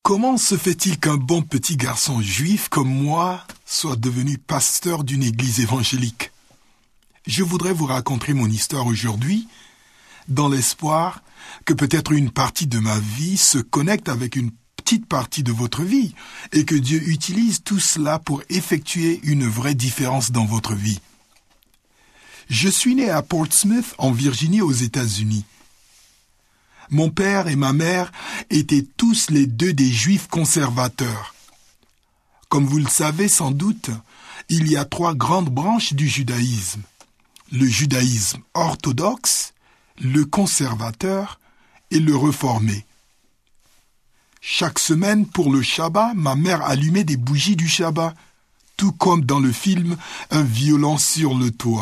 Comment se fait-il qu'un bon petit garçon juif comme moi soit devenu pasteur d'une église évangélique? Je voudrais vous raconter mon histoire aujourd'hui, dans l'espoir que peut-être une partie de ma vie se connecte avec une petite partie de votre vie et que Dieu utilise tout cela pour effectuer une vraie différence dans votre vie. Je suis né à Portsmouth, en Virginie, aux États-Unis. Mon père et ma mère étaient tous les deux des juifs conservateurs. Comme vous le savez sans doute, il y a 3 grandes branches du judaïsme. Le judaïsme orthodoxe, le conservateur et le réformé. Chaque semaine, pour le Shabbat, ma mère allumait des bougies du Shabbat, tout comme dans le film « Un violon sur le toit ».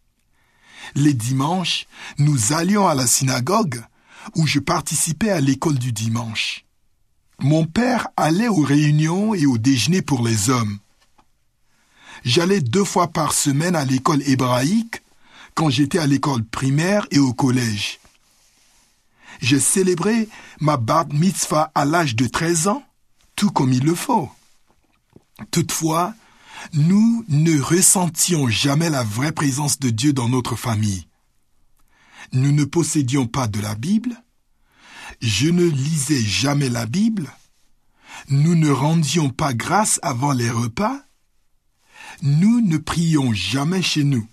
Les dimanches, nous allions à la synagogue, où je participais à l'école du dimanche. Mon père allait aux réunions et au déjeuner pour les hommes. J'allais 2 fois par semaine à l'école hébraïque, quand j'étais à l'école primaire et au collège. J'ai célébré ma bar mitzvah à l'âge de 13 ans, tout comme il le faut. Toutefois, nous ne ressentions jamais la vraie présence de Dieu dans notre famille. Nous ne possédions pas de la Bible, je ne lisais jamais la Bible, nous ne rendions pas grâce avant les repas, nous ne prions jamais chez nous.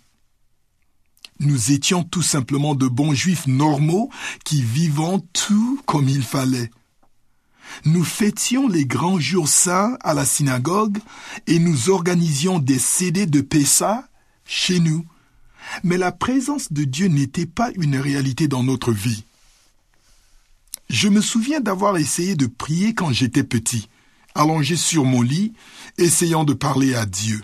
Nous étions tout simplement de bons juifs normaux qui vivions tout comme il fallait. Nous fêtions les grands jours saints à la synagogue et nous organisions des CD de Pessa chez nous. Mais la présence de Dieu n'était pas une réalité dans notre vie. Je me souviens d'avoir essayé de prier quand j'étais petit, allongé sur mon lit, essayant de parler à Dieu.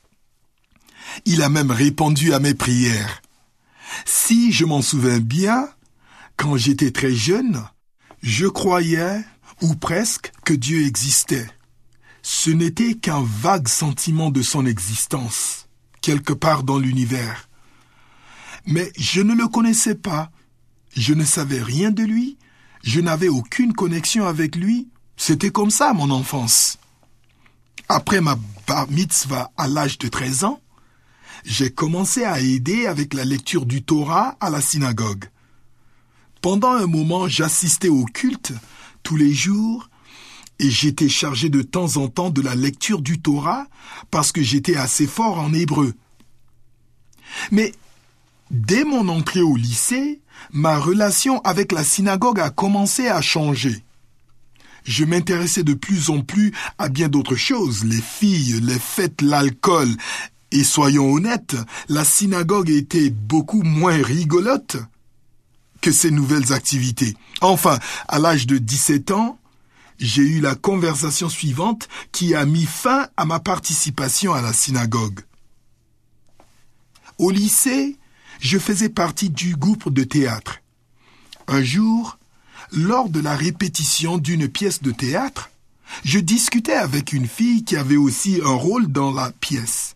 Il a même répondu à mes prières. Si je m'en souviens bien, quand j'étais très jeune, je croyais, ou presque, que Dieu existait. Ce n'était qu'un vague sentiment de son existence, quelque part dans l'univers. Mais je ne le connaissais pas, je ne savais rien de lui, je n'avais aucune connexion avec lui, c'était comme ça mon enfance. Après ma bar mitzvah à l'âge de 13 ans, j'ai commencé à aider avec la lecture du Torah à la synagogue. Pendant un moment, j'assistais au culte tous les jours et j'étais chargé de temps en temps de la lecture du Torah parce que j'étais assez fort en hébreu. Mais dès mon entrée au lycée, ma relation avec la synagogue a commencé à changer. Je m'intéressais de plus en plus à bien d'autres choses, les filles, les fêtes, l'alcool. Et soyons honnêtes, la synagogue était beaucoup moins rigolote que ces nouvelles activités. Enfin, à l'âge de 17 ans, j'ai eu la conversation suivante qui a mis fin à ma participation à la synagogue. Au lycée, je faisais partie du groupe de théâtre. Un jour, lors de la répétition d'une pièce de théâtre, je discutais avec une fille qui avait aussi un rôle dans la pièce.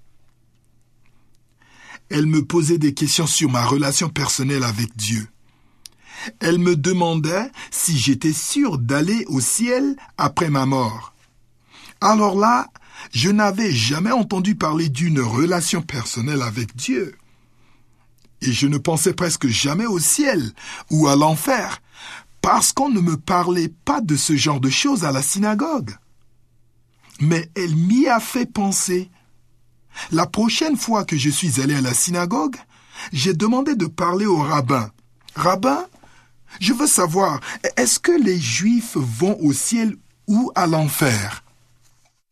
Elle me posait des questions sur ma relation personnelle avec Dieu. Elle me demandait si j'étais sûr d'aller au ciel après ma mort. Alors là, je n'avais jamais entendu parler d'une relation personnelle avec Dieu. Et je ne pensais presque jamais au ciel ou à l'enfer, parce qu'on ne me parlait pas de ce genre de choses à la synagogue. Mais elle m'y a fait penser. La prochaine fois que je suis allé à la synagogue, j'ai demandé de parler au rabbin. « Rabbin, je veux savoir, est-ce que les Juifs vont au ciel ou à l'enfer ?»« Quoi ?»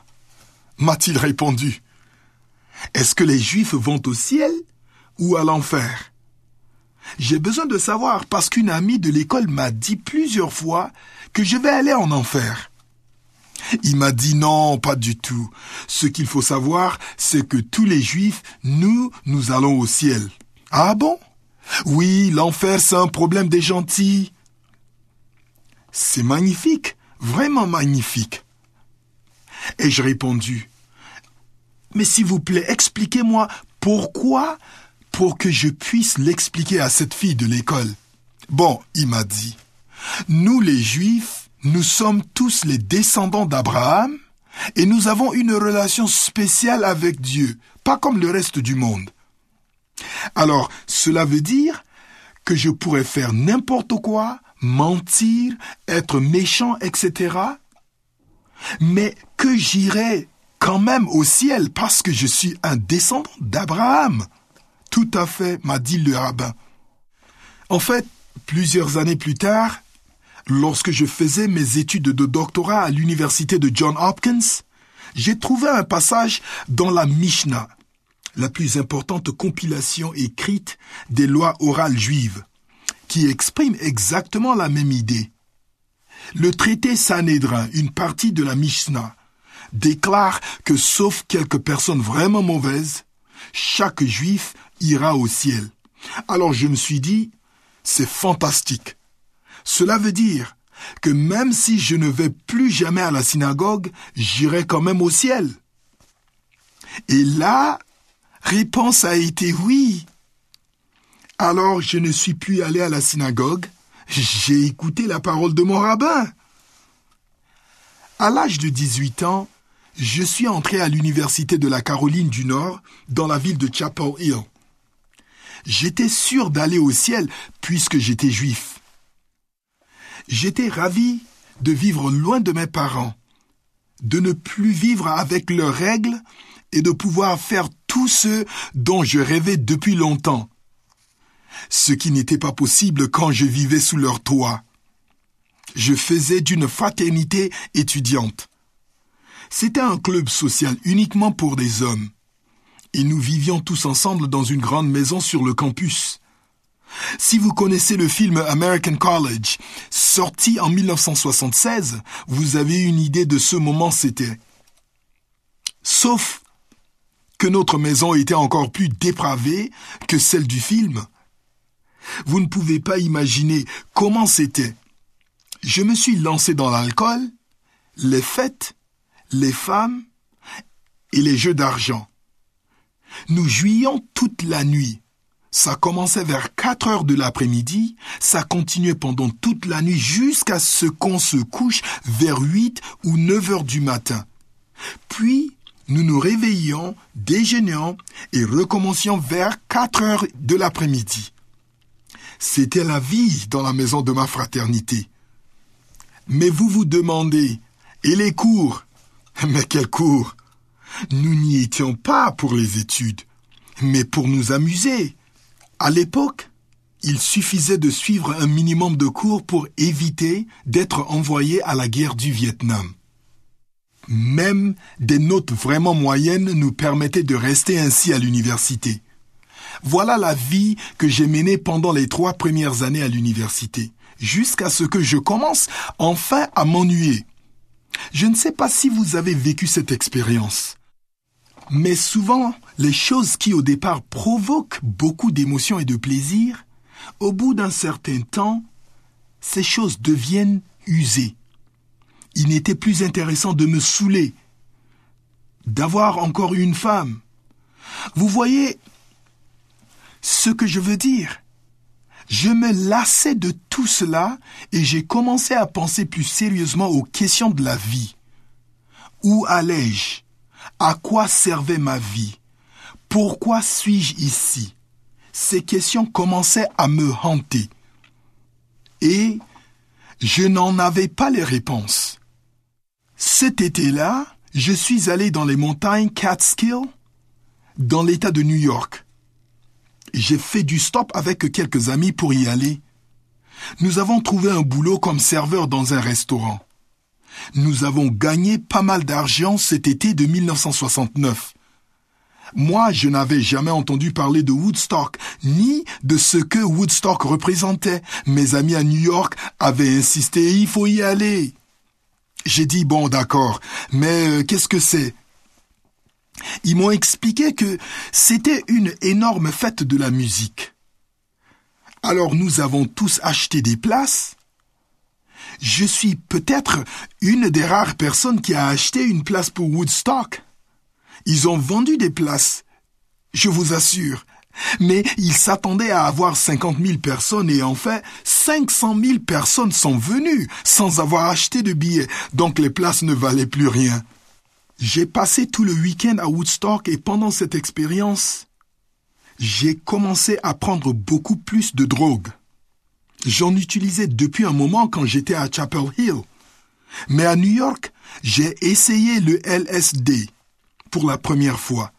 m'a-t-il répondu. « Est-ce que les Juifs vont au ciel ou à l'enfer ?» J'ai besoin de savoir parce qu'une amie de l'école m'a dit plusieurs fois que je vais aller en enfer. Il m'a dit non, pas du tout. Ce qu'il faut savoir, c'est que tous les Juifs, nous allons au ciel. Ah bon? Oui, l'enfer, c'est un problème des gentils. C'est magnifique, vraiment magnifique. Et j'ai répondu, mais s'il vous plaît, expliquez-moi pourquoi, pour que je puisse l'expliquer à cette fille de l'école. Bon, il m'a dit, nous les Juifs, Nous sommes tous les descendants d'Abraham et nous avons une relation spéciale avec Dieu, pas comme le reste du monde. Alors, cela veut dire que je pourrais faire n'importe quoi, mentir, être méchant, etc. Mais que j'irai quand même au ciel parce que je suis un descendant d'Abraham. Tout à fait, m'a dit le rabbin. En fait, plusieurs années plus tard, lorsque je faisais mes études de doctorat à l'université de Johns Hopkins, j'ai trouvé un passage dans la Mishnah, la plus importante compilation écrite des lois orales juives, qui exprime exactement la même idée. Le traité Sanhédrin, une partie de la Mishnah, déclare que sauf quelques personnes vraiment mauvaises, chaque juif ira au ciel. Alors je me suis dit, c'est fantastique. Cela veut dire que même si je ne vais plus jamais à la synagogue, j'irai quand même au ciel. Et la réponse a été oui. Alors je ne suis plus allé à la synagogue, j'ai écouté la parole de mon rabbin. À l'âge de 18 ans, je suis entré à l'université de la Caroline du Nord, dans la ville de Chapel Hill. J'étais sûr d'aller au ciel puisque j'étais juif. J'étais ravi de vivre loin de mes parents, de ne plus vivre avec leurs règles et de pouvoir faire tout ce dont je rêvais depuis longtemps. Ce qui n'était pas possible quand je vivais sous leur toit. Je faisais d'une fraternité étudiante. C'était un club social uniquement pour des hommes. Et nous vivions tous ensemble dans une grande maison sur le campus. Si vous connaissez le film American College, sorti en 1976, vous avez une idée de ce moment c'était. Sauf que notre maison était encore plus dépravée que celle du film. Vous ne pouvez pas imaginer comment c'était. Je me suis lancé dans l'alcool, les fêtes, les femmes et les jeux d'argent. Nous jouions toute la nuit. Ça commençait vers 4 heures de l'après-midi, ça continuait pendant toute la nuit jusqu'à ce qu'on se couche vers 8 ou 9 heures du matin. Puis, nous nous réveillions, déjeunions et recommencions vers 4 heures de l'après-midi. C'était la vie dans la maison de ma fraternité. Mais vous vous demandez, et les cours? Mais quels cours? Nous n'y étions pas pour les études, mais pour nous amuser. À l'époque, il suffisait de suivre un minimum de cours pour éviter d'être envoyé à la guerre du Vietnam. Même des notes vraiment moyennes nous permettaient de rester ainsi à l'université. Voilà la vie que j'ai menée pendant les 3 premières années à l'université, jusqu'à ce que je commence enfin à m'ennuyer. Je ne sais pas si vous avez vécu cette expérience. Mais souvent, les choses qui au départ provoquent beaucoup d'émotions et de plaisir, au bout d'un certain temps, ces choses deviennent usées. Il n'était plus intéressant de me saouler, d'avoir encore une femme. Vous voyez ce que je veux dire? Je me lassais de tout cela et j'ai commencé à penser plus sérieusement aux questions de la vie. Où allais-je? À quoi servait ma vie? Pourquoi suis-je ici? Ces questions commençaient à me hanter. Et je n'en avais pas les réponses. Cet été-là, je suis allé dans les montagnes Catskill, dans l'État de New York. J'ai fait du stop avec quelques amis pour y aller. Nous avons trouvé un boulot comme serveur dans un restaurant. Nous avons gagné pas mal d'argent cet été de 1969. Moi, je n'avais jamais entendu parler de Woodstock, ni de ce que Woodstock représentait. Mes amis à New York avaient insisté, il faut y aller. J'ai dit, bon, d'accord, mais qu'est-ce que c'est? Ils m'ont expliqué que c'était une énorme fête de la musique. Alors nous avons tous acheté des places. Je suis peut-être une des rares personnes qui a acheté une place pour Woodstock. Ils ont vendu des places. Je vous assure, Mais il s'attendait à avoir 50 000 personnes et en fait, 500 000 personnes sont venues sans avoir acheté de billets, donc les places ne valaient plus rien. J'ai passé tout le week-end à Woodstock et pendant cette expérience, j'ai commencé à prendre beaucoup plus de drogue. J'en utilisais depuis un moment quand j'étais à Chapel Hill. Mais à New York, j'ai essayé le LSD pour la première fois.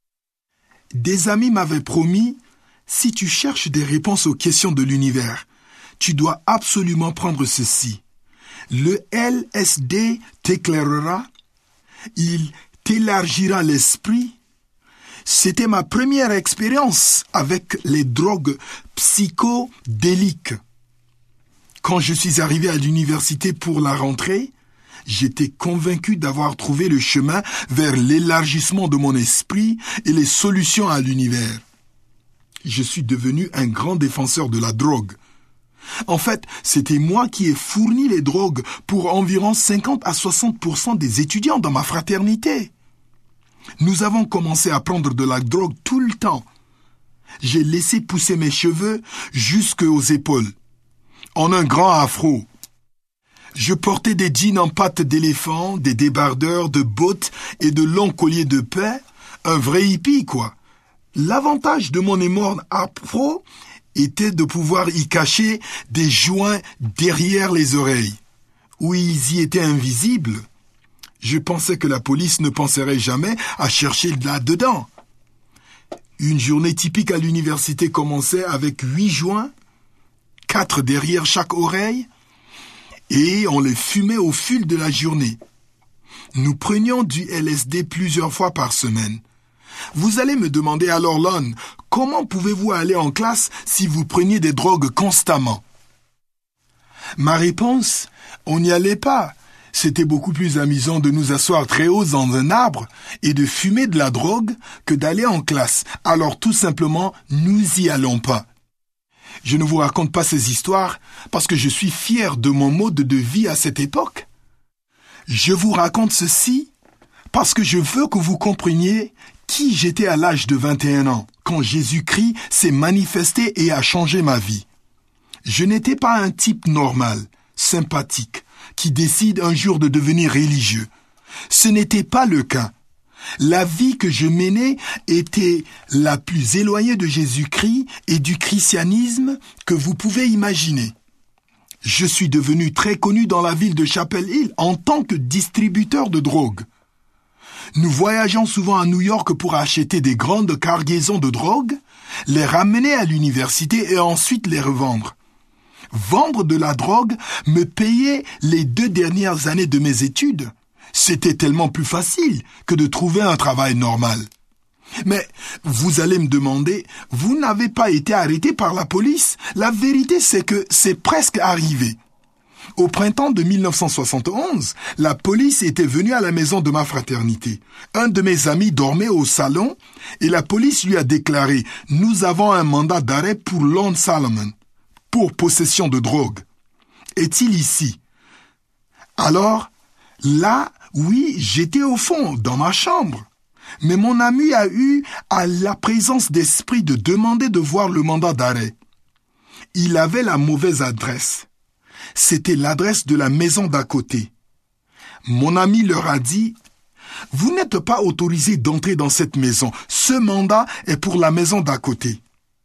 Des amis m'avaient promis, si tu cherches des réponses aux questions de l'univers, tu dois absolument prendre ceci. Le LSD t'éclairera, il t'élargira l'esprit. C'était ma première expérience avec les drogues psychodéliques. Quand je suis arrivé à l'université pour la rentrée, j'étais convaincu d'avoir trouvé le chemin vers l'élargissement de mon esprit et les solutions à l'univers. Je suis devenu un grand défenseur de la drogue. En fait, c'était moi qui ai fourni les drogues pour environ 50 à 60% des étudiants dans ma fraternité. Nous avons commencé à prendre de la drogue tout le temps. J'ai laissé pousser mes cheveux jusqu'aux épaules, en un grand afro. Je portais des jeans en pâte d'éléphant, des débardeurs, de bottes et de longs colliers de paix, un vrai hippie, quoi. L'avantage de mon énorme afro était de pouvoir y cacher des joints derrière les oreilles, où ils y étaient invisibles. Je pensais que la police ne penserait jamais à chercher là-dedans. Une journée typique à l'université commençait avec 8 joints, 4 derrière chaque oreille, et on les fumait au fil de la journée. Nous prenions du LSD plusieurs fois par semaine. Vous allez me demander alors, Lon, comment pouvez-vous aller en classe si vous preniez des drogues constamment? Ma réponse, on n'y allait pas. C'était beaucoup plus amusant de nous asseoir très haut dans un arbre et de fumer de la drogue que d'aller en classe. Alors tout simplement, nous y allons pas. Je ne vous raconte pas ces histoires parce que je suis fier de mon mode de vie à cette époque. Je vous raconte ceci parce que je veux que vous compreniez qui j'étais à l'âge de 21 ans, quand Jésus-Christ s'est manifesté et a changé ma vie. Je n'étais pas un type normal, sympathique, qui décide un jour de devenir religieux. Ce n'était pas le cas. La vie que je menais était la plus éloignée de Jésus-Christ et du christianisme que vous pouvez imaginer. Je suis devenu très connu dans la ville de Chapel Hill en tant que distributeur de drogue. Nous voyageons souvent à New York pour acheter des grandes cargaisons de drogue, les ramener à l'université et ensuite les revendre. Vendre de la drogue me payait les 2 dernières années de mes études. C'était tellement plus facile que de trouver un travail normal. Mais vous allez me demander, vous n'avez pas été arrêté par la police? La vérité, c'est que c'est presque arrivé. Au printemps de 1971, la police était venue à la maison de ma fraternité. Un de mes amis dormait au salon et la police lui a déclaré « Nous avons un mandat d'arrêt pour Lon Salomon, pour possession de drogue. Est-il ici ?» Alors, là, oui, j'étais au fond, dans ma chambre. Mais mon ami a eu à la présence d'esprit de demander de voir le mandat d'arrêt. Il avait la mauvaise adresse. C'était l'adresse de la maison d'à côté. Mon ami leur a dit « Vous n'êtes pas autorisé d'entrer dans cette maison. Ce mandat est pour la maison d'à côté. »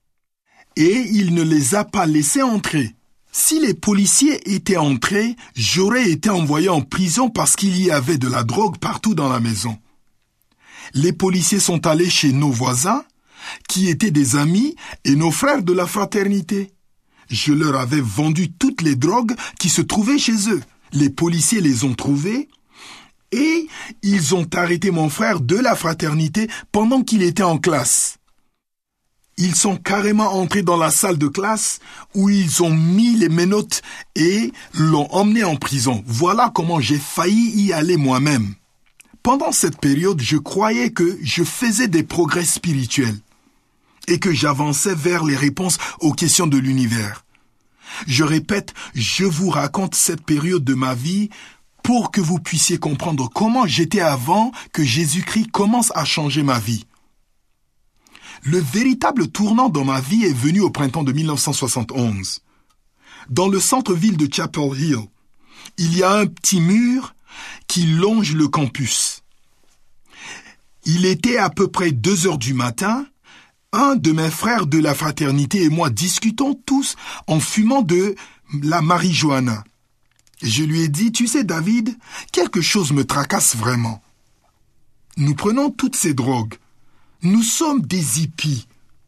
Et il ne les a pas laissés entrer. Si les policiers étaient entrés, j'aurais été envoyé en prison parce qu'il y avait de la drogue partout dans la maison. Les policiers sont allés chez nos voisins, qui étaient des amis et nos frères de la fraternité. Je leur avais vendu toutes les drogues qui se trouvaient chez eux. Les policiers les ont trouvées et ils ont arrêté mon frère de la fraternité pendant qu'il était en classe. Ils sont carrément entrés dans la salle de classe où ils ont mis les menottes et l'ont emmené en prison. Voilà comment j'ai failli y aller moi-même. Pendant cette période, je croyais que je faisais des progrès spirituels et que j'avançais vers les réponses aux questions de l'univers. Je répète, je vous raconte cette période de ma vie pour que vous puissiez comprendre comment j'étais avant que Jésus-Christ commence à changer ma vie. Le véritable tournant dans ma vie est venu au printemps de 1971. Dans le centre-ville de Chapel Hill, il y a un petit mur qui longe le campus. Il était à peu près 2 heures du matin. Un de mes frères de la fraternité et moi discutons tous en fumant de la marijuana. Je lui ai dit, tu sais David, quelque chose me tracasse vraiment. Nous prenons toutes ces drogues. Nous sommes des hippies,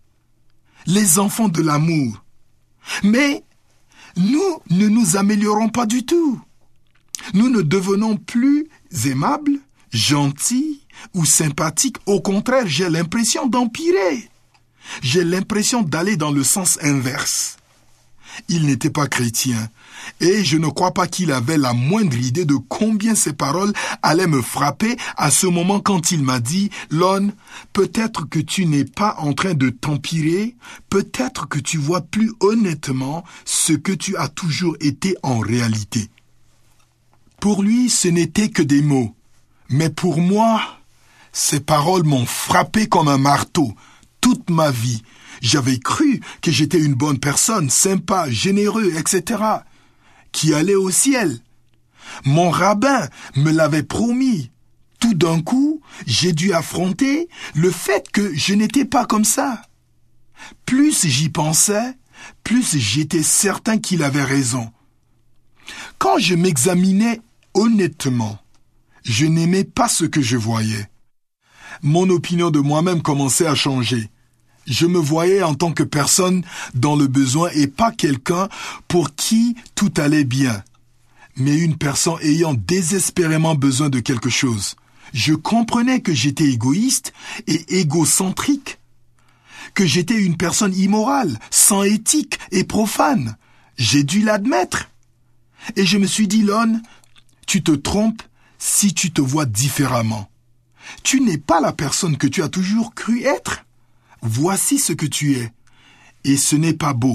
les enfants de l'amour. Mais nous ne nous améliorons pas du tout. Nous ne devenons plus aimables, gentils ou sympathiques. Au contraire, j'ai l'impression d'empirer. J'ai l'impression d'aller dans le sens inverse. Il n'était pas chrétien et je ne crois pas qu'il avait la moindre idée de combien ces paroles allaient me frapper à ce moment quand il m'a dit « Lon, peut-être que tu n'es pas en train de t'empirer, peut-être que tu vois plus honnêtement ce que tu as toujours été en réalité. » Pour lui, ce n'était que des mots, mais pour moi, ces paroles m'ont frappé comme un marteau. Toute ma vie, j'avais cru que j'étais une bonne personne, sympa, généreux, etc., qui allait au ciel. Mon rabbin me l'avait promis. Tout d'un coup, j'ai dû affronter le fait que je n'étais pas comme ça. Plus j'y pensais, plus j'étais certain qu'il avait raison. Quand je m'examinais honnêtement, je n'aimais pas ce que je voyais. Mon opinion de moi-même commençait à changer. Je me voyais en tant que personne dans le besoin et pas quelqu'un pour qui tout allait bien, mais une personne ayant désespérément besoin de quelque chose. Je comprenais que j'étais égoïste et égocentrique, que j'étais une personne immorale, sans éthique et profane. J'ai dû l'admettre. Et je me suis dit, Lon, tu te trompes si tu te vois différemment. Tu n'es pas la personne que tu as toujours cru être. Voici ce que tu es. Et ce n'est pas beau.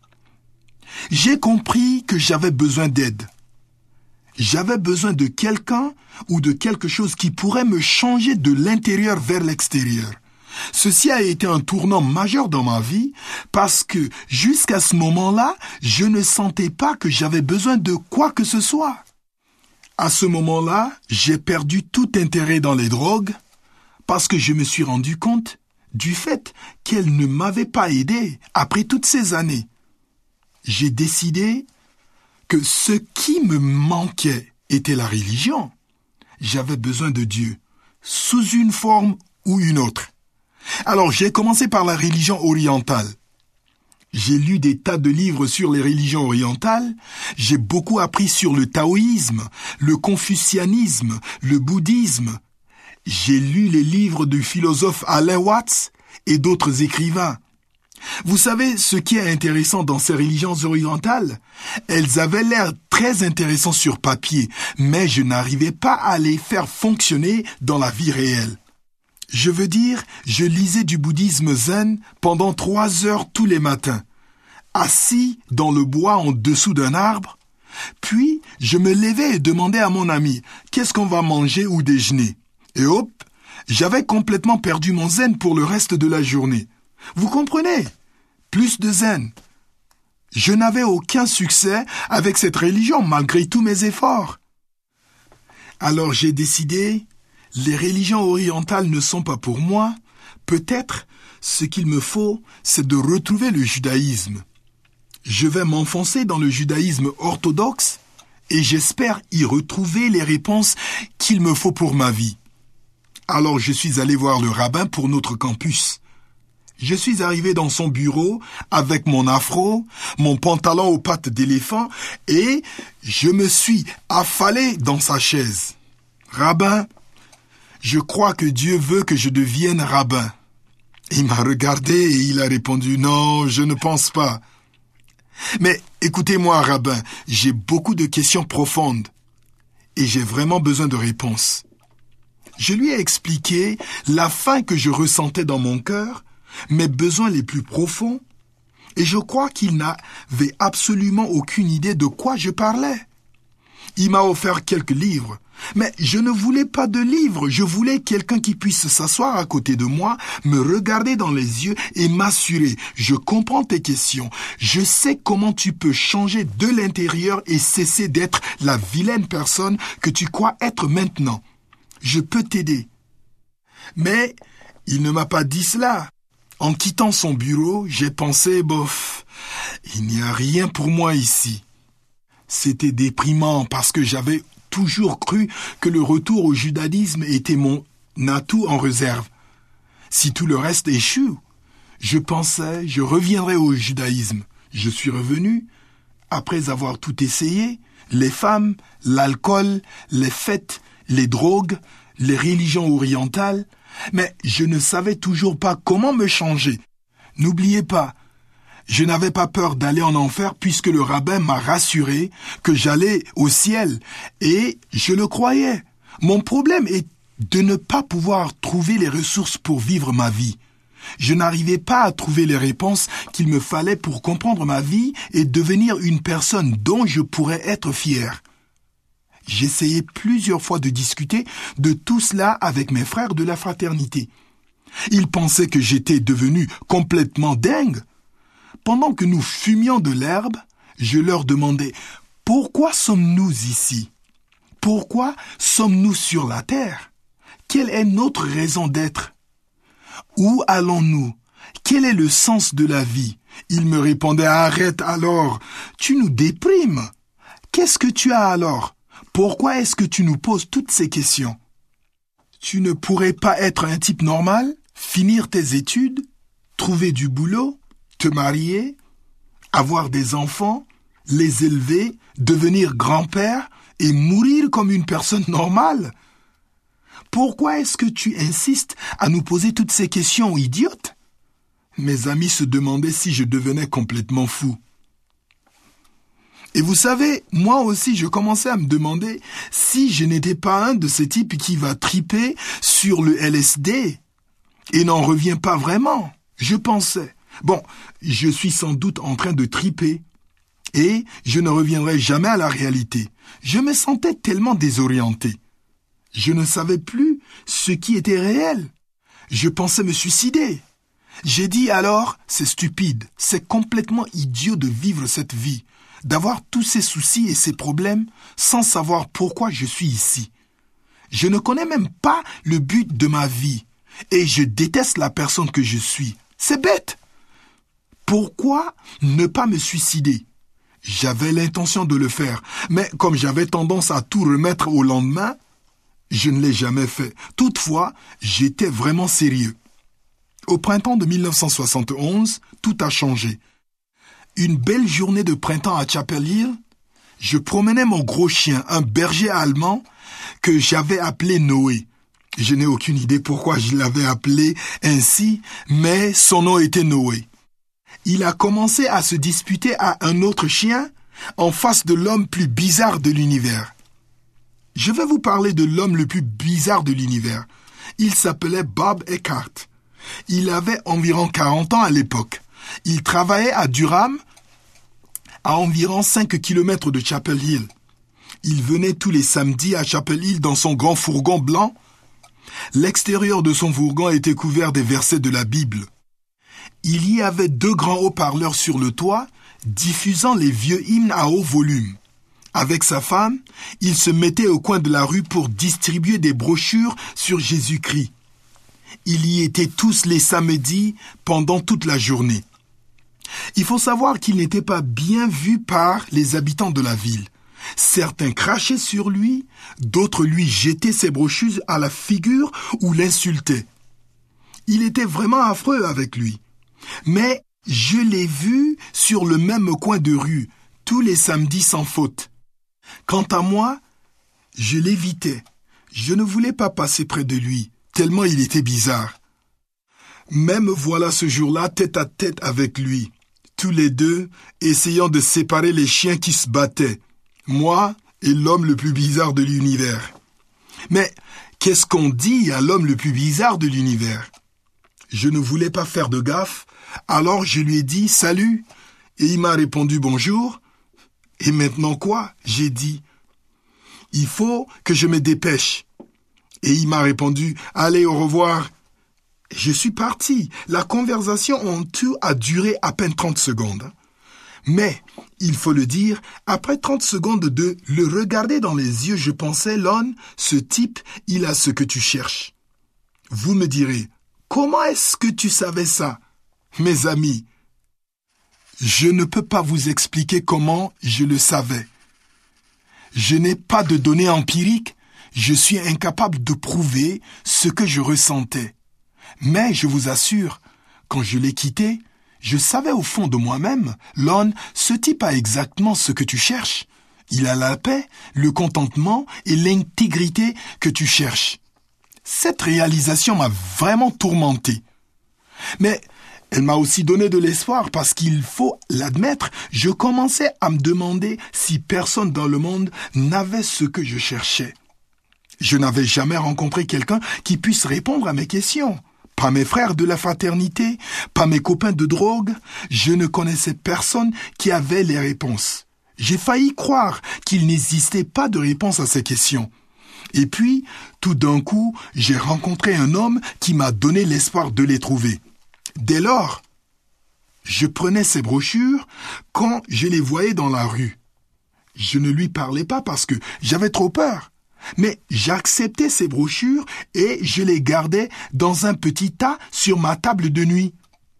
J'ai compris que j'avais besoin d'aide. J'avais besoin de quelqu'un ou de quelque chose qui pourrait me changer de l'intérieur vers l'extérieur. Ceci a été un tournant majeur dans ma vie parce que jusqu'à ce moment-là, je ne sentais pas que j'avais besoin de quoi que ce soit. À ce moment-là, j'ai perdu tout intérêt dans les drogues parce que je me suis rendu compte du fait qu'elles ne m'avaient pas aidé après toutes ces années. J'ai décidé que ce qui me manquait était la religion. J'avais besoin de Dieu, sous une forme ou une autre. Alors j'ai commencé par la religion orientale. J'ai lu des tas de livres sur les religions orientales, j'ai beaucoup appris sur le taoïsme, le confucianisme, le bouddhisme. J'ai lu les livres du philosophe Alan Watts et d'autres écrivains. Vous savez ce qui est intéressant dans ces religions orientales? Elles avaient l'air très intéressantes sur papier, mais je n'arrivais pas à les faire fonctionner dans la vie réelle. Je veux dire, je lisais du bouddhisme zen pendant 3 heures tous les matins, assis dans le bois en dessous d'un arbre. Puis, je me levais et demandais à mon ami, qu'est-ce qu'on va manger ou déjeuner? Et hop, j'avais complètement perdu mon zen pour le reste de la journée. Vous comprenez? Plus de zen. Je n'avais aucun succès avec cette religion malgré tous mes efforts. Alors j'ai décidé, les religions orientales ne sont pas pour moi. Peut-être ce qu'il me faut, c'est de retrouver le judaïsme. Je vais m'enfoncer dans le judaïsme orthodoxe et j'espère y retrouver les réponses qu'il me faut pour ma vie. Alors je suis allé voir le rabbin pour notre campus. Je suis arrivé dans son bureau avec mon afro, mon pantalon aux pattes d'éléphant et je me suis affalé dans sa chaise. Rabbin, je crois que Dieu veut que je devienne rabbin. Il m'a regardé et il a répondu, non, je ne pense pas. Mais écoutez-moi, rabbin, j'ai beaucoup de questions profondes et j'ai vraiment besoin de réponses. Je lui ai expliqué la faim que je ressentais dans mon cœur, mes besoins les plus profonds, et je crois qu'il n'avait absolument aucune idée de quoi je parlais. Il m'a offert quelques livres. Mais je ne voulais pas de livres, je voulais quelqu'un qui puisse s'asseoir à côté de moi, me regarder dans les yeux et m'assurer. Je comprends tes questions. Je sais comment tu peux changer de l'intérieur et cesser d'être la vilaine personne que tu crois être maintenant. Je peux t'aider. Mais il ne m'a pas dit cela. En quittant son bureau, j'ai pensé, bof, il n'y a rien pour moi ici. C'était déprimant parce que j'avais toujours cru que le retour au judaïsme était mon atout en réserve. Si tout le reste échoue, je pensais, je reviendrai au judaïsme. Je suis revenu, après avoir tout essayé, les femmes, l'alcool, les fêtes, les drogues, les religions orientales, mais je ne savais toujours pas comment me changer. N'oubliez pas, je n'avais pas peur d'aller en enfer puisque le rabbin m'a rassuré que j'allais au ciel et je le croyais. Mon problème est de ne pas pouvoir trouver les ressources pour vivre ma vie. Je n'arrivais pas à trouver les réponses qu'il me fallait pour comprendre ma vie et devenir une personne dont je pourrais être fier. J'essayais plusieurs fois de discuter de tout cela avec mes frères de la fraternité. Ils pensaient que j'étais devenu complètement dingue. Pendant que nous fumions de l'herbe, je leur demandais « Pourquoi sommes-nous ici? Pourquoi sommes-nous sur la terre? Quelle est notre raison d'être? Où allons-nous? Quel est le sens de la vie ?» Ils me répondaient « Arrête alors, tu nous déprimes. Qu'est-ce que tu as alors? Pourquoi est-ce que tu nous poses toutes ces questions? Tu ne pourrais pas être un type normal, finir tes études, trouver du boulot, te marier, avoir des enfants, les élever, devenir grand-père et mourir comme une personne normale? Pourquoi est-ce que tu insistes à nous poser toutes ces questions idiotes? Mes amis se demandaient si je devenais complètement fou. Et vous savez, moi aussi, je commençais à me demander si je n'étais pas un de ces types qui va triper sur le LSD et n'en revient pas vraiment. Je pensais, bon, je suis sans doute en train de triper et je ne reviendrai jamais à la réalité. Je me sentais tellement désorienté. Je ne savais plus ce qui était réel. Je pensais me suicider. J'ai dit alors, c'est stupide, c'est complètement idiot de vivre cette vie, d'avoir tous ces soucis et ces problèmes sans savoir pourquoi je suis ici. Je ne connais même pas le but de ma vie et je déteste la personne que je suis. C'est bête. Pourquoi ne pas me suicider? J'avais l'intention de le faire, mais comme j'avais tendance à tout remettre au lendemain, je ne l'ai jamais fait. Toutefois, j'étais vraiment sérieux. Au printemps de 1971, tout a changé. Une belle journée de printemps à Chapel Hill, je promenais mon gros chien, un berger allemand que j'avais appelé Noé. Je n'ai aucune idée pourquoi je l'avais appelé ainsi, mais son nom était Noé. Il a commencé à se disputer à un autre chien en face de l'homme plus bizarre de l'univers. Je vais vous parler de l'homme le plus bizarre de l'univers. Il s'appelait Bob Eckhart. Il avait environ 40 ans à l'époque. Il travaillait à Durham, à environ 5 km de Chapel Hill. Il venait tous les samedis à Chapel Hill dans son grand fourgon blanc. L'extérieur de son fourgon était couvert des versets de la Bible. Il y avait 2 grands haut-parleurs sur le toit, diffusant les vieux hymnes à haut volume. Avec sa femme, il se mettait au coin de la rue pour distribuer des brochures sur Jésus-Christ. Il y était tous les samedis pendant toute la journée. Il faut savoir qu'il n'était pas bien vu par les habitants de la ville. Certains crachaient sur lui, d'autres lui jetaient ses brochures à la figure ou l'insultaient. Il était vraiment affreux avec lui. Mais je l'ai vu sur le même coin de rue, tous les samedis sans faute. Quant à moi, je l'évitais. Je ne voulais pas passer près de lui, tellement il était bizarre. Même voilà ce jour-là tête à tête avec lui, tous les deux essayant de séparer les chiens qui se battaient, moi et l'homme le plus bizarre de l'univers. Mais qu'est-ce qu'on dit à l'homme le plus bizarre de l'univers? Je ne voulais pas faire de gaffe, alors je lui ai dit « Salut » et il m'a répondu « Bonjour ». Et maintenant quoi? J'ai dit il faut que je me dépêche. Et il m'a répondu, allez, au revoir. Je suis parti. La conversation en tout a duré à peine 30 secondes. Mais, il faut le dire, après 30 secondes de le regarder dans les yeux, je pensais, Lon, ce type, il a ce que tu cherches. Vous me direz, comment est-ce que tu savais ça? Mes amis, je ne peux pas vous expliquer comment je le savais. Je n'ai pas de données empiriques, je suis incapable de prouver ce que je ressentais. Mais je vous assure, quand je l'ai quitté, je savais au fond de moi-même, Lon, ce type a exactement ce que tu cherches. Il a la paix, le contentement et l'intégrité que tu cherches. Cette réalisation m'a vraiment tourmenté. Mais elle m'a aussi donné de l'espoir parce qu'il faut l'admettre, je commençais à me demander si personne dans le monde n'avait ce que je cherchais. Je n'avais jamais rencontré quelqu'un qui puisse répondre à mes questions. Pas mes frères de la fraternité, pas mes copains de drogue. Je ne connaissais personne qui avait les réponses. J'ai failli croire qu'il n'existait pas de réponse à ces questions. Et puis, tout d'un coup, j'ai rencontré un homme qui m'a donné l'espoir de les trouver. Dès lors, je prenais ces brochures quand je les voyais dans la rue. Je ne lui parlais pas parce que j'avais trop peur. Mais j'acceptais ces brochures et je les gardais dans un petit tas sur ma table de nuit.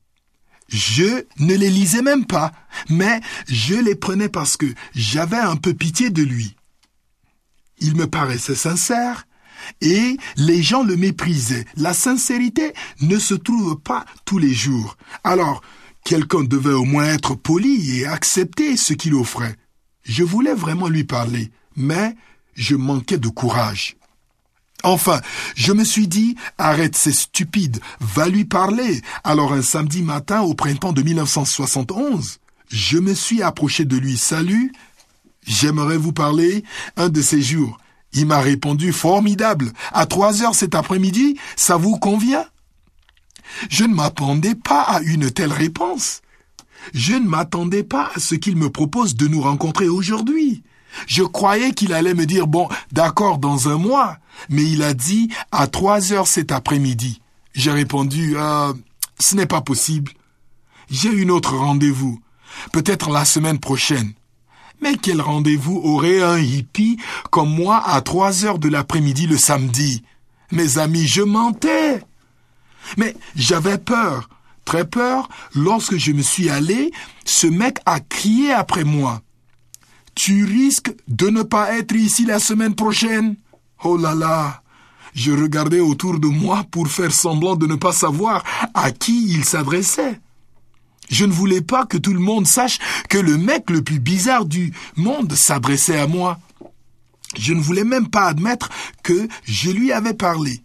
Je ne les lisais même pas, mais je les prenais parce que j'avais un peu pitié de lui. Il me paraissait sincère et les gens le méprisaient. La sincérité ne se trouve pas tous les jours. Alors, quelqu'un devait au moins être poli et accepter ce qu'il offrait. Je voulais vraiment lui parler, mais je manquais de courage. Enfin, je me suis dit, arrête, c'est stupide, va lui parler. Alors un samedi matin au printemps de 1971, je me suis approché de lui. Salut, j'aimerais vous parler un de ces jours. Il m'a répondu, formidable, à 3h cet après-midi, ça vous convient? Je ne m'attendais pas à une telle réponse. Je ne m'attendais pas à ce qu'il me propose de nous rencontrer aujourd'hui. Je croyais qu'il allait me dire, bon, d'accord, dans un mois, mais il a dit à 3h cet après-midi. J'ai répondu, ce n'est pas possible. J'ai une autre rendez-vous, peut-être la semaine prochaine. Mais quel rendez-vous aurait un hippie comme moi à 3h de l'après-midi le samedi? Mes amis, je mentais. Mais j'avais peur, très peur, lorsque je me suis allé, ce mec a crié après moi. Tu risques de ne pas être ici la semaine prochaine. Oh là là, je regardais autour de moi pour faire semblant de ne pas savoir à qui il s'adressait. Je ne voulais pas que tout le monde sache que le mec le plus bizarre du monde s'adressait à moi. Je ne voulais même pas admettre que je lui avais parlé.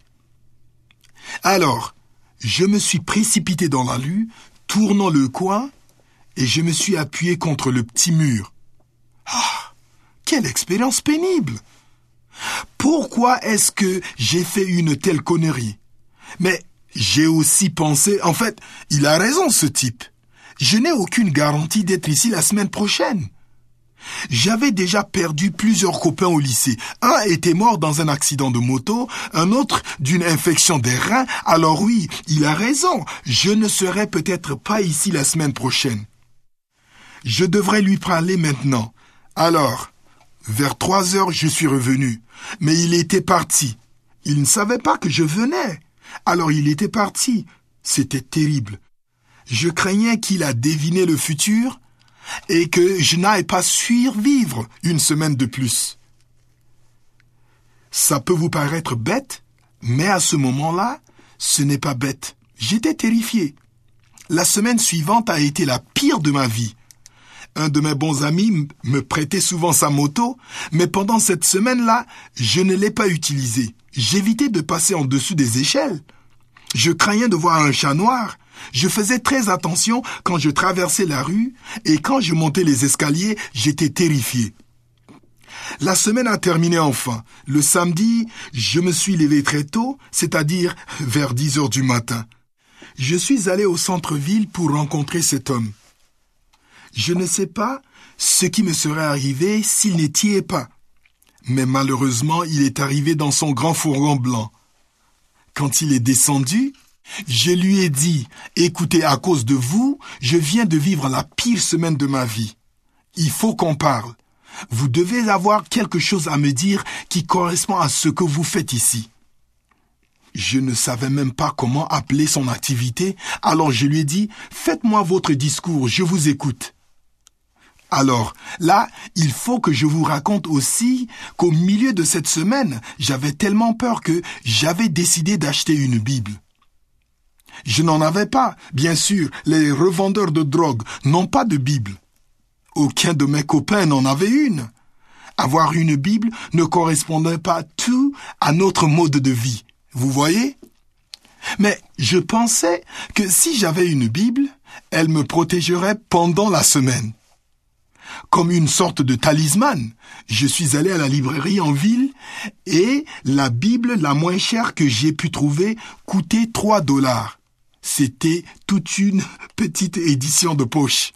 Alors, je me suis précipité dans la rue, tournant le coin, et je me suis appuyé contre le petit mur. Ah, quelle expérience pénible! Pourquoi est-ce que j'ai fait une telle connerie? Mais j'ai aussi pensé, en fait, il a raison ce type. Je n'ai aucune garantie d'être ici la semaine prochaine. J'avais déjà perdu plusieurs copains au lycée. Un était mort dans un accident de moto, un autre d'une infection des reins. Alors oui, il a raison, je ne serai peut-être pas ici la semaine prochaine. Je devrais lui parler maintenant. Alors, vers 3h, je suis revenu. Mais il était parti. Il ne savait pas que je venais. Alors il était parti. C'était terrible. Je craignais qu'il a deviné le futur et que je n'aille pas survivre une semaine de plus. Ça peut vous paraître bête, mais à ce moment-là, ce n'est pas bête. J'étais terrifié. La semaine suivante a été la pire de ma vie. Un de mes bons amis me prêtait souvent sa moto, mais pendant cette semaine-là, je ne l'ai pas utilisée. J'évitais de passer en dessous des échelles. Je craignais de voir un chat noir. Je faisais très attention quand je traversais la rue et quand je montais les escaliers, j'étais terrifié. La semaine a terminé enfin. Le samedi, je me suis levé très tôt, c'est-à-dire vers 10h du matin. Je suis allé au centre-ville pour rencontrer cet homme. Je ne sais pas ce qui me serait arrivé s'il n'était pas. Mais malheureusement, il est arrivé dans son grand fourgon blanc. Quand il est descendu, je lui ai dit, « Écoutez, à cause de vous, je viens de vivre la pire semaine de ma vie. Il faut qu'on parle. Vous devez avoir quelque chose à me dire qui correspond à ce que vous faites ici. » Je ne savais même pas comment appeler son activité, alors je lui ai dit, « Faites-moi votre discours, je vous écoute. » Alors, là, il faut que je vous raconte aussi qu'au milieu de cette semaine, j'avais tellement peur que j'avais décidé d'acheter une Bible. Je n'en avais pas, bien sûr, les revendeurs de drogue n'ont pas de Bible. Aucun de mes copains n'en avait une. Avoir une Bible ne correspondait pas tout à notre mode de vie, vous voyez ? Mais je pensais que si j'avais une Bible, elle me protégerait pendant la semaine. Comme une sorte de talisman, je suis allé à la librairie en ville et la Bible la moins chère que j'ai pu trouver coûtait $3. C'était toute une petite édition de poche.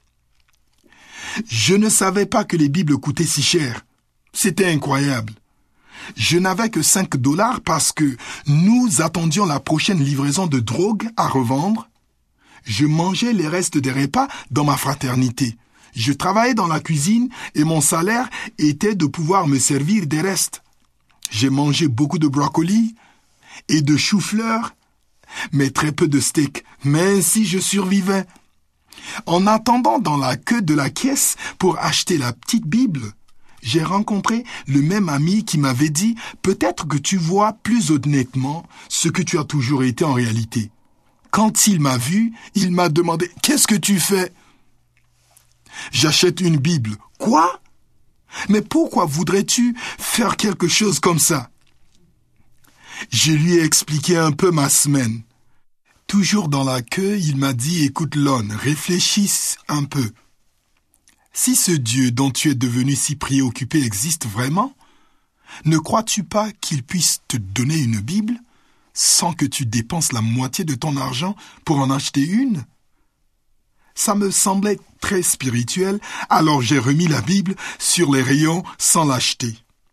Je ne savais pas que les Bibles coûtaient si cher. C'était incroyable. Je n'avais que $5 parce que nous attendions la prochaine livraison de drogue à revendre. Je mangeais les restes des repas dans ma fraternité. Je travaillais dans la cuisine et mon salaire était de pouvoir me servir des restes. J'ai mangé beaucoup de brocolis et de choux-fleurs, mais très peu de steak, mais ainsi je survivais. En attendant dans la queue de la caisse pour acheter la petite Bible, j'ai rencontré le même ami qui m'avait dit « Peut-être que tu vois plus honnêtement ce que tu as toujours été en réalité. » Quand il m'a vu, il m'a demandé « Qu'est-ce que tu fais ?» J'achète une Bible. Quoi? Mais pourquoi voudrais-tu faire quelque chose comme ça? Je lui ai expliqué un peu ma semaine. Toujours dans la queue, il m'a dit, écoute Lon, réfléchis un peu. Si ce Dieu dont tu es devenu si préoccupé existe vraiment, ne crois-tu pas qu'il puisse te donner une Bible sans que tu dépenses la moitié de ton argent pour en acheter une? Ça me semblait très spirituel, alors j'ai remis la Bible sur les rayons sans l'acheter.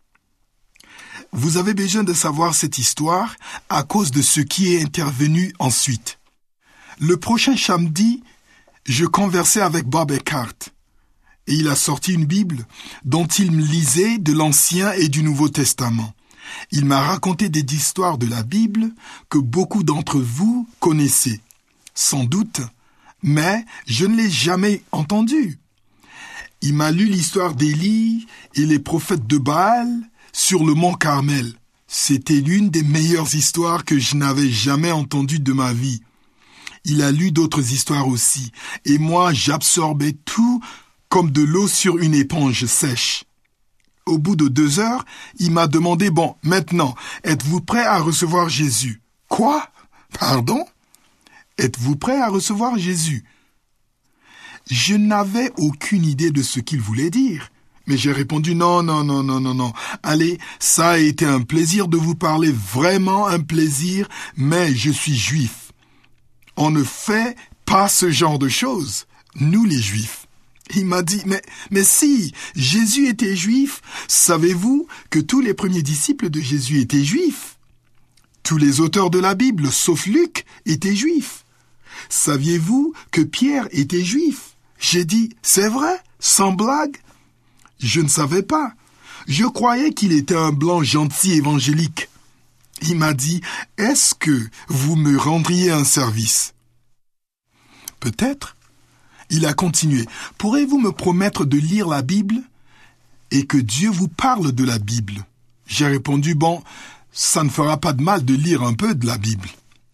Vous avez besoin de savoir cette histoire à cause de ce qui est intervenu ensuite. Le prochain samedi, je conversais avec Bob Eckhart et il a sorti une Bible dont il me lisait de l'Ancien et du Nouveau Testament. Il m'a raconté des histoires de la Bible que beaucoup d'entre vous connaissez, sans doute, mais je ne l'ai jamais entendu. Il m'a lu l'histoire d'Élie et les prophètes de Baal sur le mont Carmel. C'était l'une des meilleures histoires que je n'avais jamais entendues de ma vie. Il a lu d'autres histoires aussi, et moi j'absorbais tout comme de l'eau sur une éponge sèche. Au bout de 2 heures, il m'a demandé, bon, maintenant, êtes-vous prêt à recevoir Jésus? Quoi? Pardon? Êtes-vous prêt à recevoir Jésus? Je n'avais aucune idée de ce qu'il voulait dire. Mais j'ai répondu non. Allez, ça a été un plaisir de vous parler, vraiment un plaisir, mais je suis juif. On ne fait pas ce genre de choses, nous les juifs. Il m'a dit, mais si, Jésus était juif, savez-vous que tous les premiers disciples de Jésus étaient juifs? Tous les auteurs de la Bible, sauf Luc, étaient juifs. Saviez-vous que Pierre était juif? J'ai dit, c'est vrai, sans blague? Je ne savais pas. Je croyais qu'il était un blanc gentil évangélique. Il m'a dit, est-ce que vous me rendriez un service? Peut-être. Il a continué, pourrez-vous me promettre de lire la Bible et que Dieu vous parle de la Bible? J'ai répondu, bon, ça ne fera pas de mal de lire un peu de la Bible.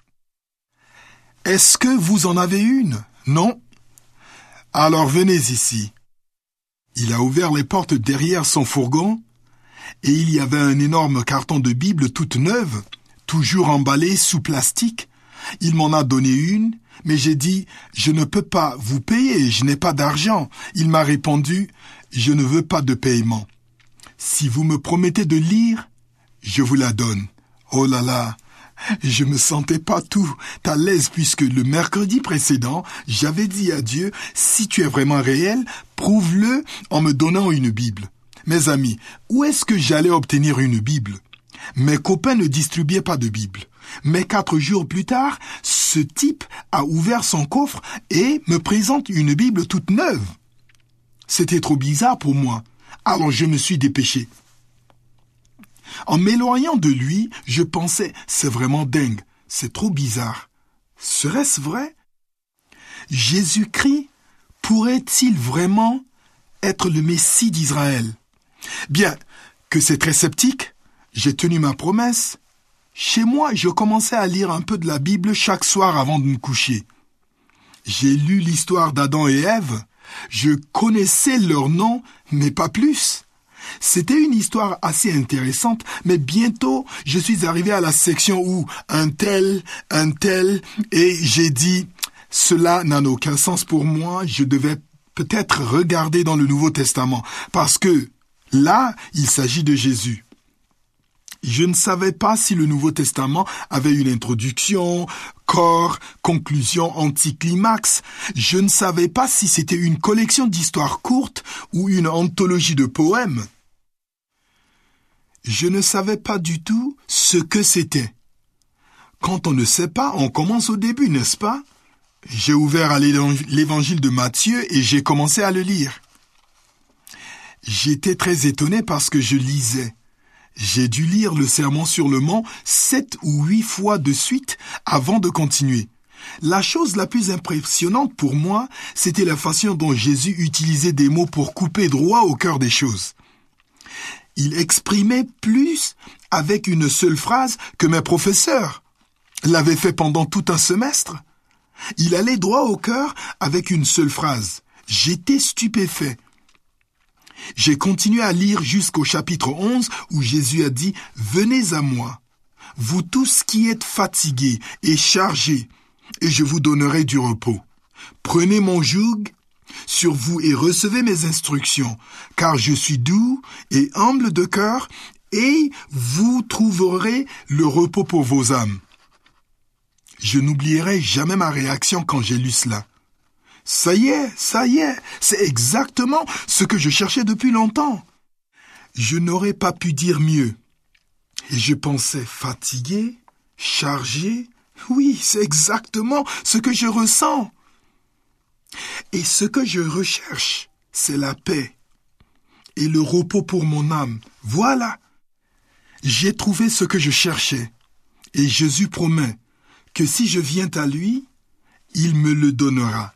Est-ce que vous en avez une? Non? Alors venez ici. Il a ouvert les portes derrière son fourgon et il y avait un énorme carton de Bible toute neuve, toujours emballé sous plastique. Il m'en a donné une, mais j'ai dit « Je ne peux pas vous payer, je n'ai pas d'argent ». Il m'a répondu « Je ne veux pas de paiement. Si vous me promettez de lire, je vous la donne. » Oh là là, je me sentais pas tout à l'aise puisque le mercredi précédent, j'avais dit à Dieu, si tu es vraiment réel, prouve-le en me donnant une Bible. Mes amis, où est-ce que j'allais obtenir une Bible? Mes copains ne distribuaient pas de Bible. Mais 4 jours plus tard, ce type a ouvert son coffre et me présente une Bible toute neuve. C'était trop bizarre pour moi, alors je me suis dépêché. En m'éloignant de lui, je pensais, c'est vraiment dingue, c'est trop bizarre. Serait-ce vrai? Jésus-Christ pourrait-il vraiment être le Messie d'Israël? Bien que c'est très sceptique, j'ai tenu ma promesse. Chez moi, je commençais à lire un peu de la Bible chaque soir avant de me coucher. J'ai lu l'histoire d'Adam et Ève. Je connaissais leur nom, mais pas plus. C'était une histoire assez intéressante, mais bientôt, je suis arrivé à la section où un tel, et j'ai dit, cela n'a aucun sens pour moi, je devais peut-être regarder dans le Nouveau Testament, parce que là, il s'agit de Jésus. Je ne savais pas si le Nouveau Testament avait une introduction, corps, conclusion, anticlimax. Je ne savais pas si c'était une collection d'histoires courtes ou une anthologie de poèmes. Je ne savais pas du tout ce que c'était. Quand on ne sait pas, on commence au début, n'est-ce pas? J'ai ouvert à l'évangile de Matthieu et j'ai commencé à le lire. J'étais très étonné parce que je lisais. J'ai dû lire le Sermon sur le mont 7 ou 8 fois de suite avant de continuer. La chose la plus impressionnante pour moi, c'était la façon dont Jésus utilisait des mots pour couper droit au cœur des choses. Il exprimait plus avec une seule phrase que mes professeurs l'avaient fait pendant tout un semestre. Il allait droit au cœur avec une seule phrase. J'étais stupéfait. J'ai continué à lire jusqu'au chapitre 11 où Jésus a dit « Venez à moi, vous tous qui êtes fatigués et chargés, et je vous donnerai du repos. Prenez mon joug sur vous et recevez mes instructions, car je suis doux et humble de cœur, et vous trouverez le repos pour vos âmes. » Je n'oublierai jamais ma réaction quand j'ai lu cela. Ça y est, c'est exactement ce que je cherchais depuis longtemps. Je n'aurais pas pu dire mieux. Et je pensais fatigué, chargé. Oui, c'est exactement ce que je ressens. Et ce que je recherche, c'est la paix et le repos pour mon âme. Voilà. J'ai trouvé ce que je cherchais. Et Jésus promet que si je viens à lui, il me le donnera.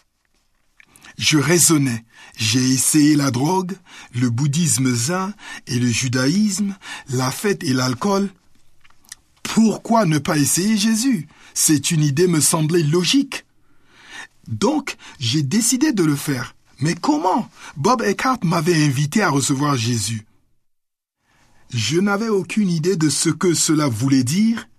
Je raisonnais. J'ai essayé la drogue, le bouddhisme zen et le judaïsme, la fête et l'alcool. Pourquoi ne pas essayer Jésus? Cette une idée me semblait logique. Donc, j'ai décidé de le faire. Mais comment? Bob Eckhart m'avait invité à recevoir Jésus. Je n'avais aucune idée de ce que cela voulait dire.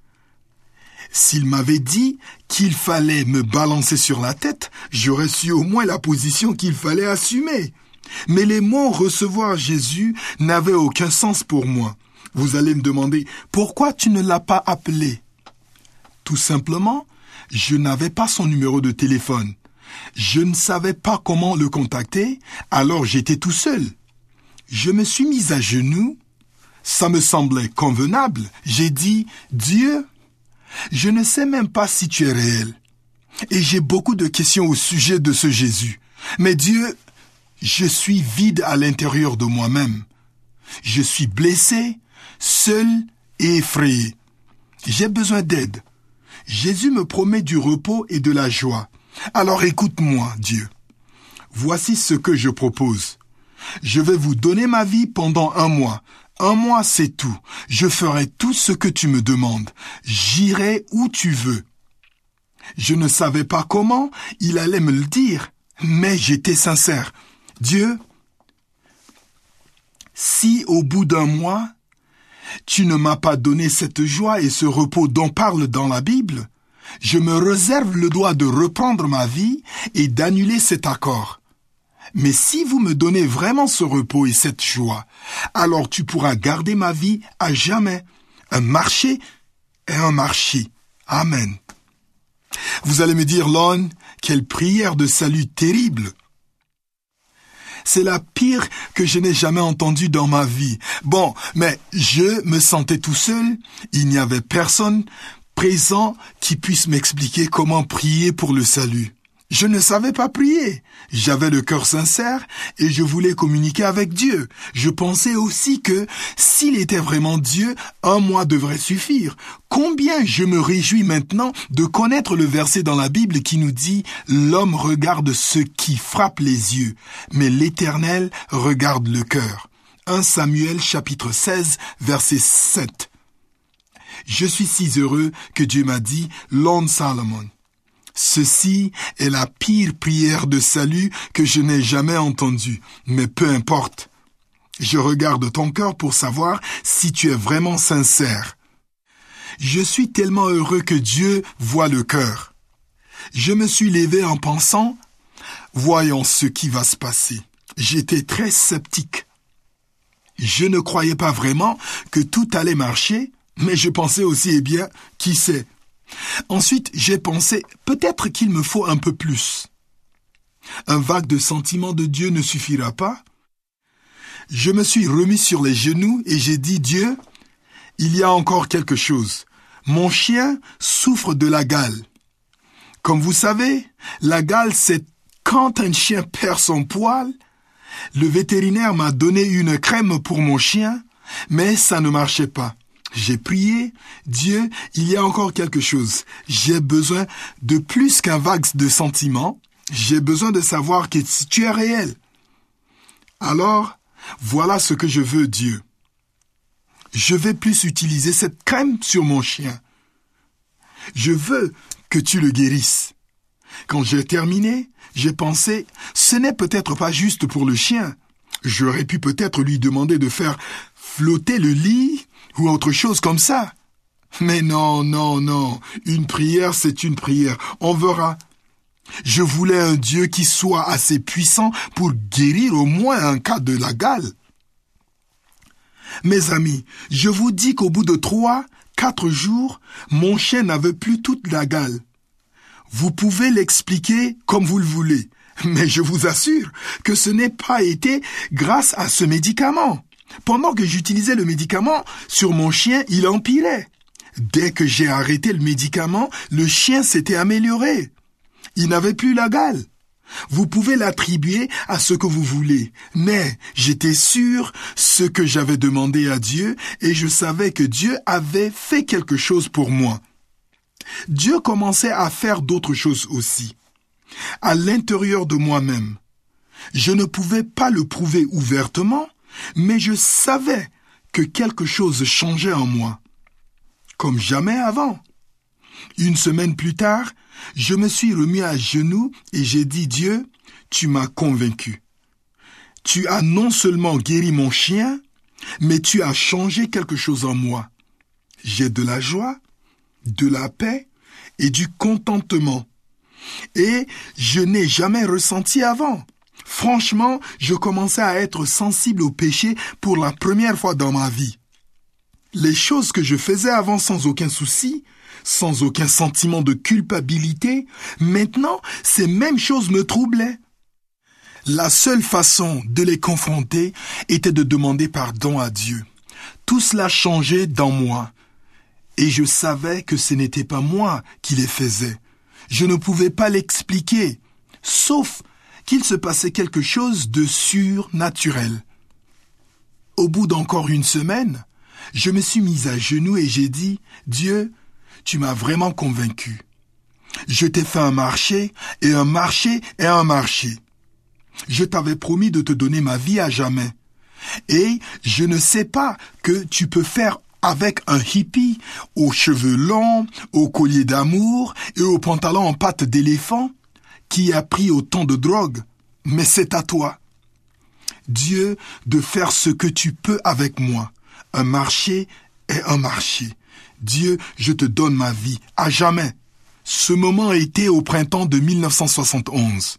S'il m'avait dit qu'il fallait me balancer sur la tête, j'aurais su au moins la position qu'il fallait assumer. Mais les mots « recevoir Jésus » n'avaient aucun sens pour moi. Vous allez me demander, pourquoi tu ne l'as pas appelé? Tout simplement, je n'avais pas son numéro de téléphone. Je ne savais pas comment le contacter, alors j'étais tout seul. Je me suis mis à genoux. Ça me semblait convenable. J'ai dit, Dieu, je ne sais même pas si tu es réel. Et j'ai beaucoup de questions au sujet de ce Jésus. Mais Dieu, je suis vide à l'intérieur de moi-même. Je suis blessé, seul et effrayé. J'ai besoin d'aide. Jésus me promet du repos et de la joie. Alors écoute-moi, Dieu. Voici ce que je propose. Je vais vous donner ma vie pendant 1 mois. 1 mois, c'est tout. Je ferai tout ce que tu me demandes. J'irai où tu veux. Je ne savais pas comment il allait me le dire, mais j'étais sincère. Dieu, si au bout d'1 mois, tu ne m'as pas donné cette joie et ce repos dont parle dans la Bible, je me réserve le droit de reprendre ma vie et d'annuler cet accord. Mais si vous me donnez vraiment ce repos et cette joie, alors tu pourras garder ma vie à jamais. Un marché est un marché. Amen. Vous allez me dire, Lon, quelle prière de salut terrible. C'est la pire que je n'ai jamais entendue dans ma vie. Bon, mais je me sentais tout seul. Il n'y avait personne présent qui puisse m'expliquer comment prier pour le salut. Je ne savais pas prier. J'avais le cœur sincère et je voulais communiquer avec Dieu. Je pensais aussi que s'il était vraiment Dieu, 1 mois devrait suffire. Combien je me réjouis maintenant de connaître le verset dans la Bible qui nous dit « L'homme regarde ce qui frappe les yeux, mais l'Éternel regarde le cœur ». 1 Samuel chapitre 16 verset 7. Je suis si heureux que Dieu m'a dit « Lord Solomon ». Ceci est la pire prière de salut que je n'ai jamais entendue, mais peu importe. Je regarde ton cœur pour savoir si tu es vraiment sincère. Je suis tellement heureux que Dieu voit le cœur. Je me suis levé en pensant, voyons ce qui va se passer. J'étais très sceptique. Je ne croyais pas vraiment que tout allait marcher, mais je pensais aussi, eh bien, qui sait? Ensuite, j'ai pensé, peut-être qu'il me faut un peu plus. Un vague de sentiments de Dieu ne suffira pas. Je me suis remis sur les genoux et j'ai dit, Dieu, il y a encore quelque chose. Mon chien souffre de la gale. Comme vous savez, la gale, c'est quand un chien perd son poil. Le vétérinaire m'a donné une crème pour mon chien, mais ça ne marchait pas. J'ai prié, Dieu, il y a encore quelque chose. J'ai besoin de plus qu'un vague de sentiments. J'ai besoin de savoir que tu es réel. Alors, voilà ce que je veux, Dieu. Je vais plus utiliser cette crème sur mon chien. Je veux que tu le guérisses. Quand j'ai terminé, j'ai pensé, ce n'est peut-être pas juste pour le chien. J'aurais pu peut-être lui demander de faire flotter le lit ou autre chose comme ça. Mais non, une prière, c'est une prière. On verra. Je voulais un Dieu qui soit assez puissant pour guérir au moins un cas de la gale. Mes amis, je vous dis qu'au bout de 3-4 jours, mon chien n'avait plus toute la gale. Vous pouvez l'expliquer comme vous le voulez, mais je vous assure que ce n'est pas été grâce à ce médicament. Pendant que j'utilisais le médicament, sur mon chien, il empirait. Dès que j'ai arrêté le médicament, le chien s'était amélioré. Il n'avait plus la gale. Vous pouvez l'attribuer à ce que vous voulez, mais j'étais sûr ce que j'avais demandé à Dieu et je savais que Dieu avait fait quelque chose pour moi. Dieu commençait à faire d'autres choses aussi. À l'intérieur de moi-même, je ne pouvais pas le prouver ouvertement, mais je savais que quelque chose changeait en moi, comme jamais avant. Une semaine plus tard, je me suis remis à genoux et j'ai dit, Dieu, tu m'as convaincu. Tu as non seulement guéri mon chien, mais tu as changé quelque chose en moi. J'ai de la joie, de la paix et du contentement. Et je n'ai jamais ressenti avant. Franchement, je commençais à être sensible au péché pour la première fois dans ma vie. Les choses que je faisais avant sans aucun souci, sans aucun sentiment de culpabilité, maintenant, ces mêmes choses me troublaient. La seule façon de les confronter était de demander pardon à Dieu. Tout cela changeait dans moi. Et je savais que ce n'était pas moi qui les faisais. Je ne pouvais pas l'expliquer, sauf qu'il se passait quelque chose de surnaturel. Au bout d'encore une semaine, je me suis mis à genoux et j'ai dit, Dieu, tu m'as vraiment convaincu. Je t'ai fait un marché, et un marché est un marché. Je t'avais promis de te donner ma vie à jamais. Et je ne sais pas que tu peux faire avec un hippie aux cheveux longs, au collier d'amour et au pantalon en pattes d'éléphant qui a pris autant de drogue. Mais c'est à toi, Dieu, de faire ce que tu peux avec moi. Un marché est un marché. Dieu, je te donne ma vie, à jamais. Ce moment était au printemps de 1971.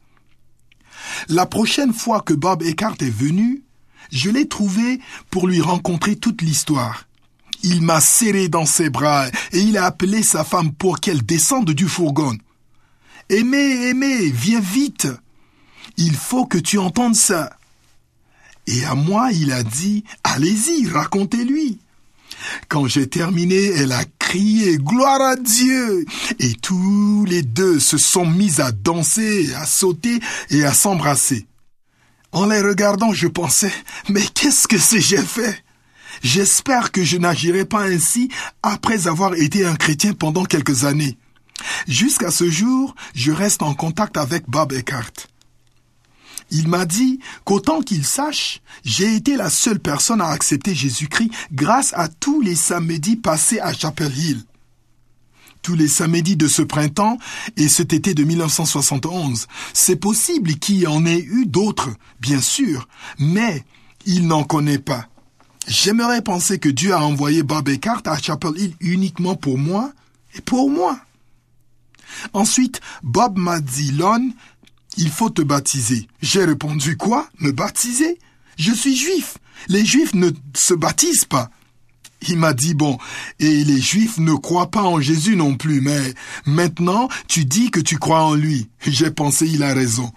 La prochaine fois que Bob Eckhart est venu, je l'ai trouvé pour lui rencontrer toute l'histoire. Il m'a serré dans ses bras et il a appelé sa femme pour qu'elle descende du fourgon. « Aimé, viens vite. Il faut que tu entendes ça. » Et à moi, il a dit, allez-y, racontez-lui. Quand j'ai terminé, elle a crié « Gloire à Dieu !» Et tous les deux se sont mis à danser, à sauter et à s'embrasser. En les regardant, je pensais « Mais qu'est-ce que j'ai fait ?» J'espère que je n'agirai pas ainsi après avoir été un chrétien pendant quelques années. Jusqu'à ce jour, je reste en contact avec Bob Eckhart. Il m'a dit qu'autant qu'il sache, j'ai été la seule personne à accepter Jésus-Christ grâce à tous les samedis passés à Chapel Hill. Tous les samedis de ce printemps et cet été de 1971. C'est possible qu'il y en ait eu d'autres, bien sûr, mais il n'en connaît pas. J'aimerais penser que Dieu a envoyé Bob Eckhart à Chapel Hill uniquement pour moi et pour moi. Ensuite, Bob m'a dit, Lon, il faut te baptiser. J'ai répondu, quoi? Me baptiser? Je suis juif. Les juifs ne se baptisent pas. Il m'a dit, bon, et les juifs ne croient pas en Jésus non plus, mais maintenant, tu dis que tu crois en lui. J'ai pensé, il a raison.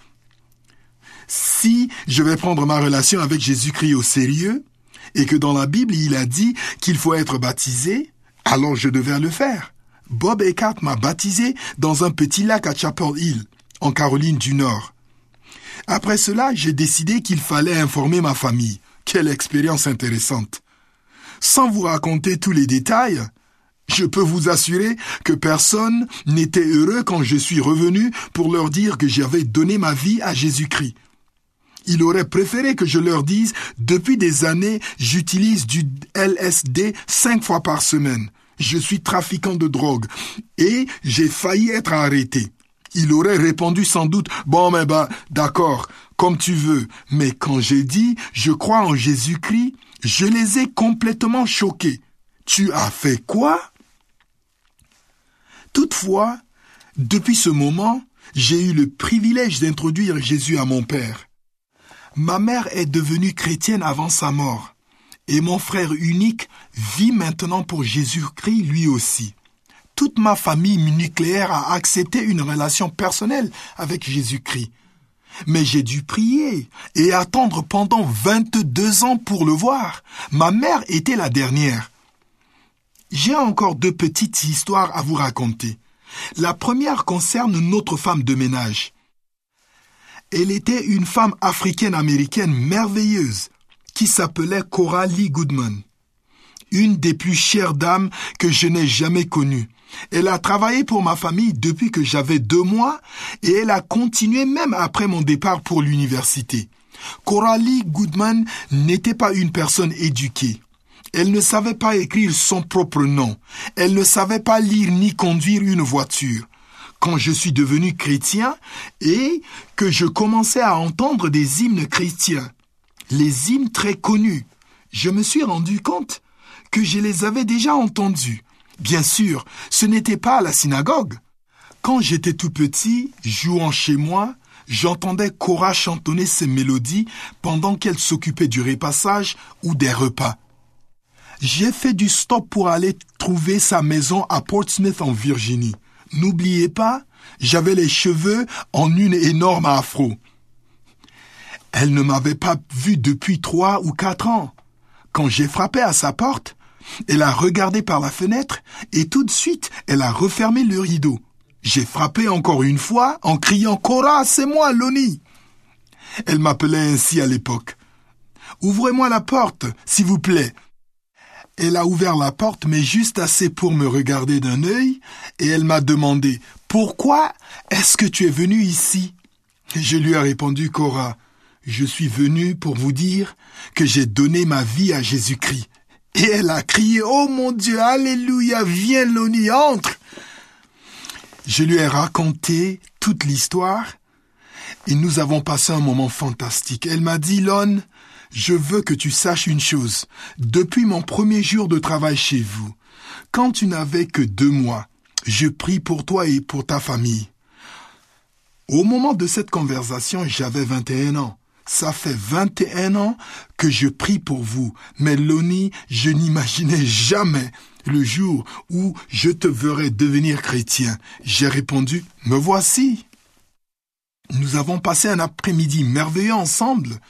Si je vais prendre ma relation avec Jésus-Christ au sérieux, et que dans la Bible, il a dit qu'il faut être baptisé, alors je devais le faire. Bob Eckhart m'a baptisé dans un petit lac à Chapel Hill, en Caroline du Nord. Après cela, j'ai décidé qu'il fallait informer ma famille. Quelle expérience intéressante. Sans vous raconter tous les détails, je peux vous assurer que personne n'était heureux quand je suis revenu pour leur dire que j'avais donné ma vie à Jésus-Christ. Ils auraient préféré que je leur dise « Depuis des années, j'utilise du LSD 5 fois par semaine. Je suis trafiquant de drogue et j'ai failli être arrêté. » Il aurait répondu sans doute « Bon, mais d'accord, comme tu veux. » Mais quand j'ai dit « Je crois en Jésus-Christ », je les ai complètement choqués. « Tu as fait quoi ?» Toutefois, depuis ce moment, j'ai eu le privilège d'introduire Jésus à mon père. Ma mère est devenue chrétienne avant sa mort, et mon frère unique vit maintenant pour Jésus-Christ lui aussi. Toute ma famille nucléaire a accepté une relation personnelle avec Jésus-Christ. Mais j'ai dû prier et attendre pendant 22 ans pour le voir. Ma mère était la dernière. J'ai encore 2 petites histoires à vous raconter. La première concerne notre femme de ménage. Elle était une femme africaine-américaine merveilleuse qui s'appelait Cora Lee Goodman. Une des plus chères dames que je n'ai jamais connues. Elle a travaillé pour ma famille depuis que j'avais 2 mois et elle a continué même après mon départ pour l'université. Cora Lee Goodman n'était pas une personne éduquée. Elle ne savait pas écrire son propre nom. Elle ne savait pas lire ni conduire une voiture. Quand je suis devenu chrétien et que je commençais à entendre des hymnes chrétiens, les hymnes très connus, je me suis rendu compte que je les avais déjà entendus. Bien sûr, ce n'était pas à la synagogue. Quand j'étais tout petit, jouant chez moi, j'entendais Cora chantonner ces mélodies pendant qu'elle s'occupait du repassage ou des repas. J'ai fait du stop pour aller trouver sa maison à Portsmouth en Virginie. N'oubliez pas, j'avais les cheveux en une énorme afro. Elle ne m'avait pas vu depuis 3 ou 4 ans. Quand j'ai frappé à sa porte, elle a regardé par la fenêtre et tout de suite, elle a refermé le rideau. J'ai frappé encore une fois en criant « Cora, c'est moi, Lonnie !» Elle m'appelait ainsi à l'époque. « Ouvrez-moi la porte, s'il vous plaît !» Elle a ouvert la porte, mais juste assez pour me regarder d'un œil, et elle m'a demandé « Pourquoi est-ce que tu es venu ici ?» Je lui ai répondu « Cora, je suis venu pour vous dire que j'ai donné ma vie à Jésus-Christ. » Et elle a crié « Oh mon Dieu, alléluia, viens Lonnie, entre !» Je lui ai raconté toute l'histoire et nous avons passé un moment fantastique. Elle m'a dit « Lon, je veux que tu saches une chose. Depuis mon premier jour de travail chez vous, quand tu n'avais que 2 mois, je prie pour toi et pour ta famille. » Au moment de cette conversation, j'avais 21 ans. Ça fait 21 ans que je prie pour vous. Mais Lonnie, je n'imaginais jamais le jour où je te verrai devenir chrétien. J'ai répondu, me voici. Nous avons passé un après-midi merveilleux ensemble.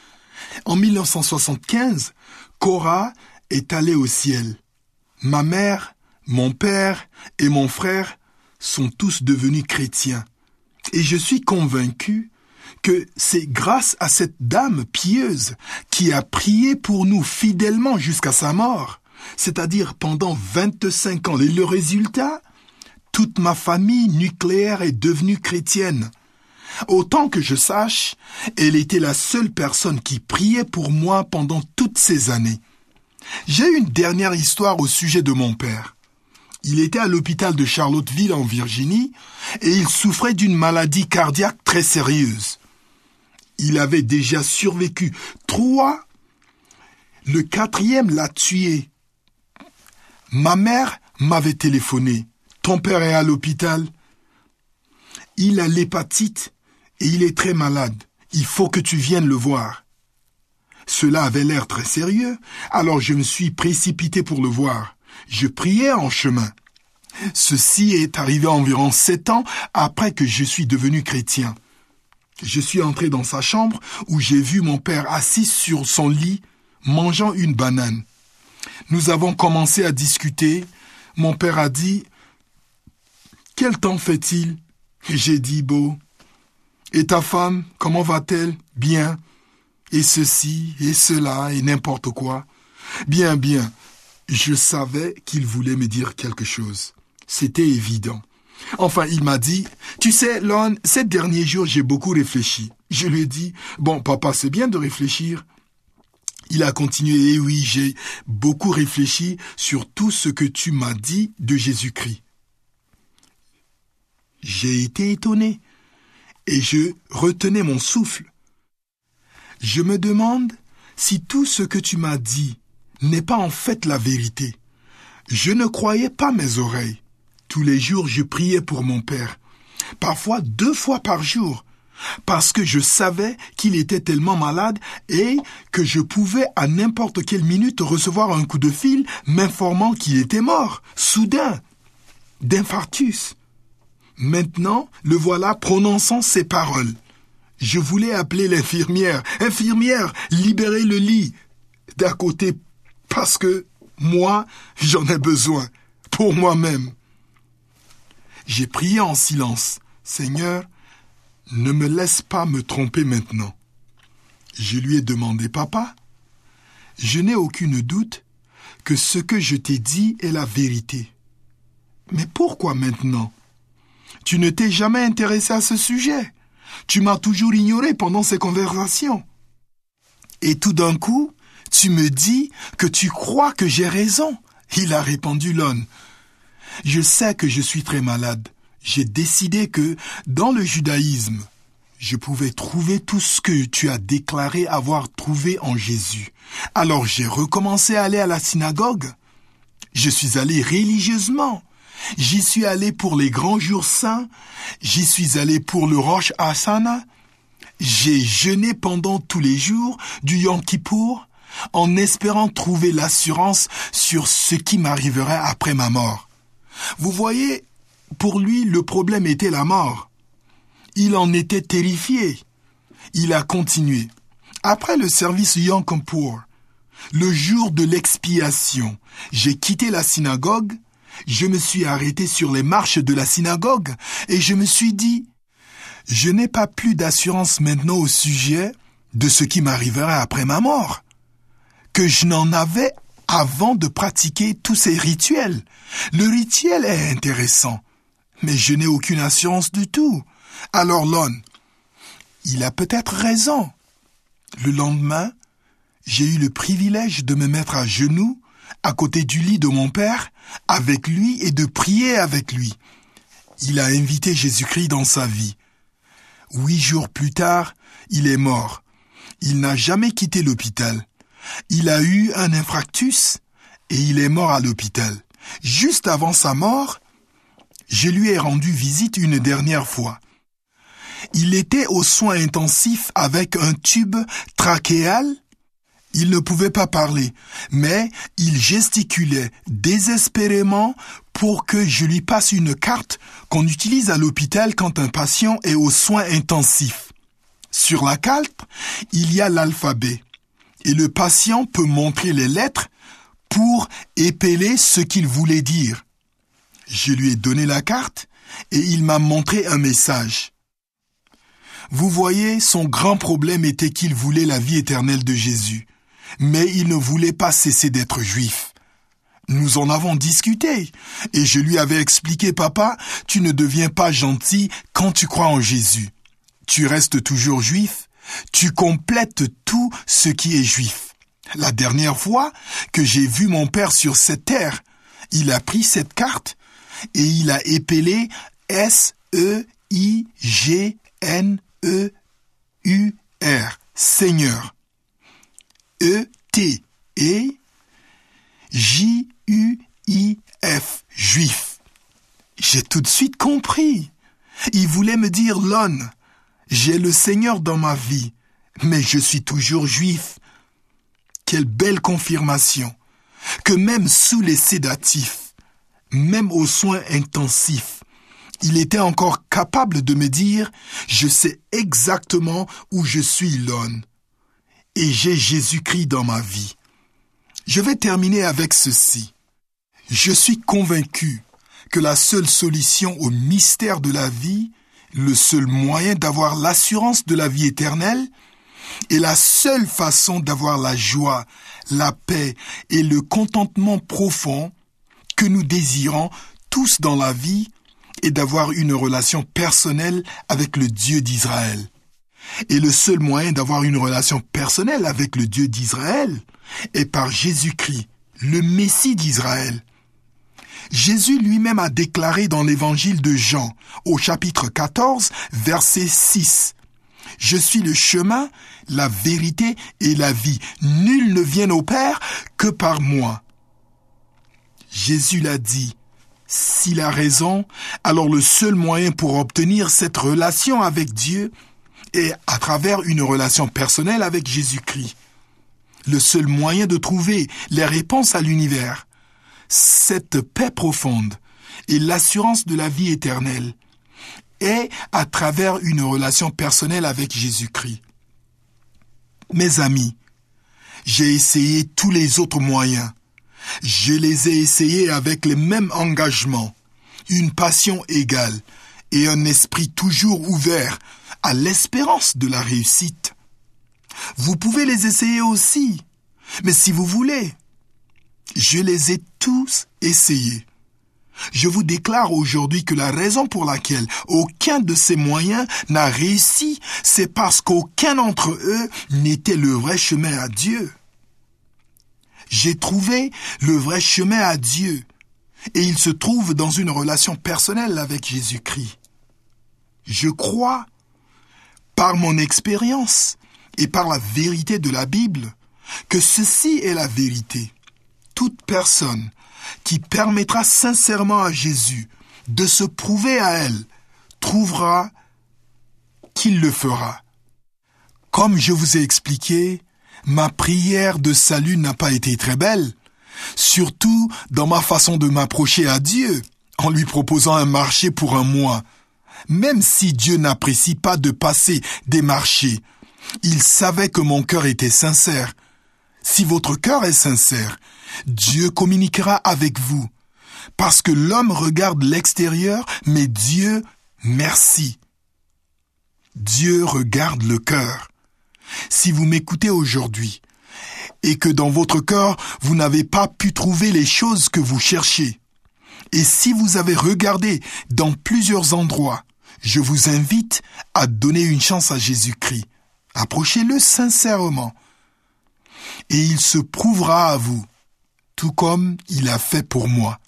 En 1975, Cora est allée au ciel. Ma mère, mon père et mon frère sont tous devenus chrétiens. Et je suis convaincu que c'est grâce à cette dame pieuse qui a prié pour nous fidèlement jusqu'à sa mort, c'est-à-dire pendant 25 ans. Et le résultat, toute ma famille nucléaire est devenue chrétienne. Autant que je sache, elle était la seule personne qui priait pour moi pendant toutes ces années. J'ai une dernière histoire au sujet de mon père. Il était à l'hôpital de Charlottesville en Virginie et il souffrait d'une maladie cardiaque très sérieuse. Il avait déjà survécu 3. Le 4e l'a tué. Ma mère m'avait téléphoné. Ton père est à l'hôpital. Il a l'hépatite et il est très malade. Il faut que tu viennes le voir. Cela avait l'air très sérieux, alors je me suis précipité pour le voir. Je priais en chemin. Ceci est arrivé environ 7 ans après que je suis devenu chrétien. Je suis entré dans sa chambre où j'ai vu mon père assis sur son lit, mangeant une banane. Nous avons commencé à discuter. Mon père a dit « Quel temps fait-il » Et j'ai dit « Beau. » « Et ta femme, comment va-t-elle ? Bien. Et ceci, et cela, et n'importe quoi. Bien, bien. » Je savais qu'il voulait me dire quelque chose. C'était évident. Enfin, il m'a dit, « Tu sais, Lon, ces derniers jours, j'ai beaucoup réfléchi. » Je lui ai dit, « Bon, papa, c'est bien de réfléchir. » Il a continué, « Eh oui, j'ai beaucoup réfléchi sur tout ce que tu m'as dit de Jésus-Christ. » J'ai été étonné et je retenais mon souffle. Je me demande si tout ce que tu m'as dit n'est pas en fait la vérité. Je ne croyais pas mes oreilles. Tous les jours, je priais pour mon père, parfois 2 fois par jour, parce que je savais qu'il était tellement malade et que je pouvais à n'importe quelle minute recevoir un coup de fil m'informant qu'il était mort, soudain, d'infarctus. Maintenant, le voilà prononçant ces paroles. Je voulais appeler l'infirmière. « Infirmière, libérez le lit d'à côté parce que moi, j'en ai besoin, pour moi-même. » J'ai prié en silence. « Seigneur, ne me laisse pas me tromper maintenant. » Je lui ai demandé, « Papa, je n'ai aucune doute que ce que je t'ai dit est la vérité. Mais pourquoi maintenant ? Tu ne t'es jamais intéressé à ce sujet. Tu m'as toujours ignoré pendant ces conversations. Et tout d'un coup, tu me dis que tu crois que j'ai raison. » Il a répondu, « Lon, je sais que je suis très malade. J'ai décidé que, dans le judaïsme, je pouvais trouver tout ce que tu as déclaré avoir trouvé en Jésus. Alors j'ai recommencé à aller à la synagogue. Je suis allé religieusement. J'y suis allé pour les grands jours saints. J'y suis allé pour le Rosh Hashanah. J'ai jeûné pendant tous les jours du Yom Kippour en espérant trouver l'assurance sur ce qui m'arriverait après ma mort. Vous voyez, pour lui, le problème était la mort. Il en était terrifié. Il a continué. Après le service Yom Kippour, le jour de l'expiation, j'ai quitté la synagogue. Je me suis arrêté sur les marches de la synagogue et je me suis dit, je n'ai pas plus d'assurance maintenant au sujet de ce qui m'arriverait après ma mort, que je n'en avais avant de pratiquer tous ces rituels. Le rituel est intéressant, mais je n'ai aucune assurance du tout. Alors Lon, il a peut-être raison. Le lendemain, j'ai eu le privilège de me mettre à genoux à côté du lit de mon père, avec lui et de prier avec lui. Il a invité Jésus-Christ dans sa vie. 8 jours plus tard, il est mort. Il n'a jamais quitté l'hôpital. Il a eu un infarctus et il est mort à l'hôpital. Juste avant sa mort, je lui ai rendu visite une dernière fois. Il était aux soins intensifs avec un tube trachéal. Il ne pouvait pas parler, mais il gesticulait désespérément pour que je lui passe une carte qu'on utilise à l'hôpital quand un patient est aux soins intensifs. Sur la carte, il y a l'alphabet. Et le patient peut montrer les lettres pour épeler ce qu'il voulait dire. Je lui ai donné la carte et il m'a montré un message. Vous voyez, son grand problème était qu'il voulait la vie éternelle de Jésus, mais il ne voulait pas cesser d'être juif. Nous en avons discuté et je lui avais expliqué, papa, tu ne deviens pas gentil quand tu crois en Jésus. Tu restes toujours juif, tu complètes tout ce qui est juif. La dernière fois que j'ai vu mon père sur cette terre, il a pris cette carte et il a épelé S-E-I-G-N-E-U-R, Seigneur. E-T-E-J-U-I-F, juif. J'ai tout de suite compris. Il voulait me dire, Lon, j'ai le Seigneur dans ma vie, mais je suis toujours juif. Quelle belle confirmation que même sous les sédatifs, même aux soins intensifs, il était encore capable de me dire « Je sais exactement où je suis, Lon, et j'ai Jésus-Christ dans ma vie. » Je vais terminer avec ceci. Je suis convaincu que la seule solution au mystère de la vie, le seul moyen d'avoir l'assurance de la vie éternelle, et la seule façon d'avoir la joie, la paix et le contentement profond que nous désirons tous dans la vie est d'avoir une relation personnelle avec le Dieu d'Israël. Et le seul moyen d'avoir une relation personnelle avec le Dieu d'Israël est par Jésus-Christ, le Messie d'Israël. Jésus lui-même a déclaré dans l'évangile de Jean, au chapitre 14, verset 6, « Je suis le chemin, la vérité et la vie. Nul ne vient au Père que par moi. » Jésus l'a dit. S'il a raison, alors le seul moyen pour obtenir cette relation avec Dieu est à travers une relation personnelle avec Jésus-Christ. Le seul moyen de trouver les réponses à l'univers, cette paix profonde et l'assurance de la vie éternelle est à travers une relation personnelle avec Jésus-Christ. Mes amis, j'ai essayé tous les autres moyens. Je les ai essayés avec les mêmes engagements, une passion égale et un esprit toujours ouvert à l'espérance de la réussite. Vous pouvez les essayer aussi, mais si vous voulez, je les ai tous essayés. Je vous déclare aujourd'hui que la raison pour laquelle aucun de ces moyens n'a réussi, c'est parce qu'aucun d'entre eux n'était le vrai chemin à Dieu. J'ai trouvé le vrai chemin à Dieu et il se trouve dans une relation personnelle avec Jésus-Christ. Je crois, par mon expérience et par la vérité de la Bible, que ceci est la vérité. Toute personne qui permettra sincèrement à Jésus de se prouver à elle, trouvera qu'il le fera. Comme je vous ai expliqué, ma prière de salut n'a pas été très belle, surtout dans ma façon de m'approcher à Dieu, en lui proposant un marché pour un mois. Même si Dieu n'apprécie pas de passer des marchés, il savait que mon cœur était sincère. Si votre cœur est sincère, Dieu communiquera avec vous. Parce que l'homme regarde l'extérieur, mais Dieu, merci. Dieu regarde le cœur. Si vous m'écoutez aujourd'hui, et que dans votre cœur, vous n'avez pas pu trouver les choses que vous cherchez, et si vous avez regardé dans plusieurs endroits, je vous invite à donner une chance à Jésus-Christ. Approchez-le sincèrement. Et il se prouvera à vous, tout comme il a fait pour moi.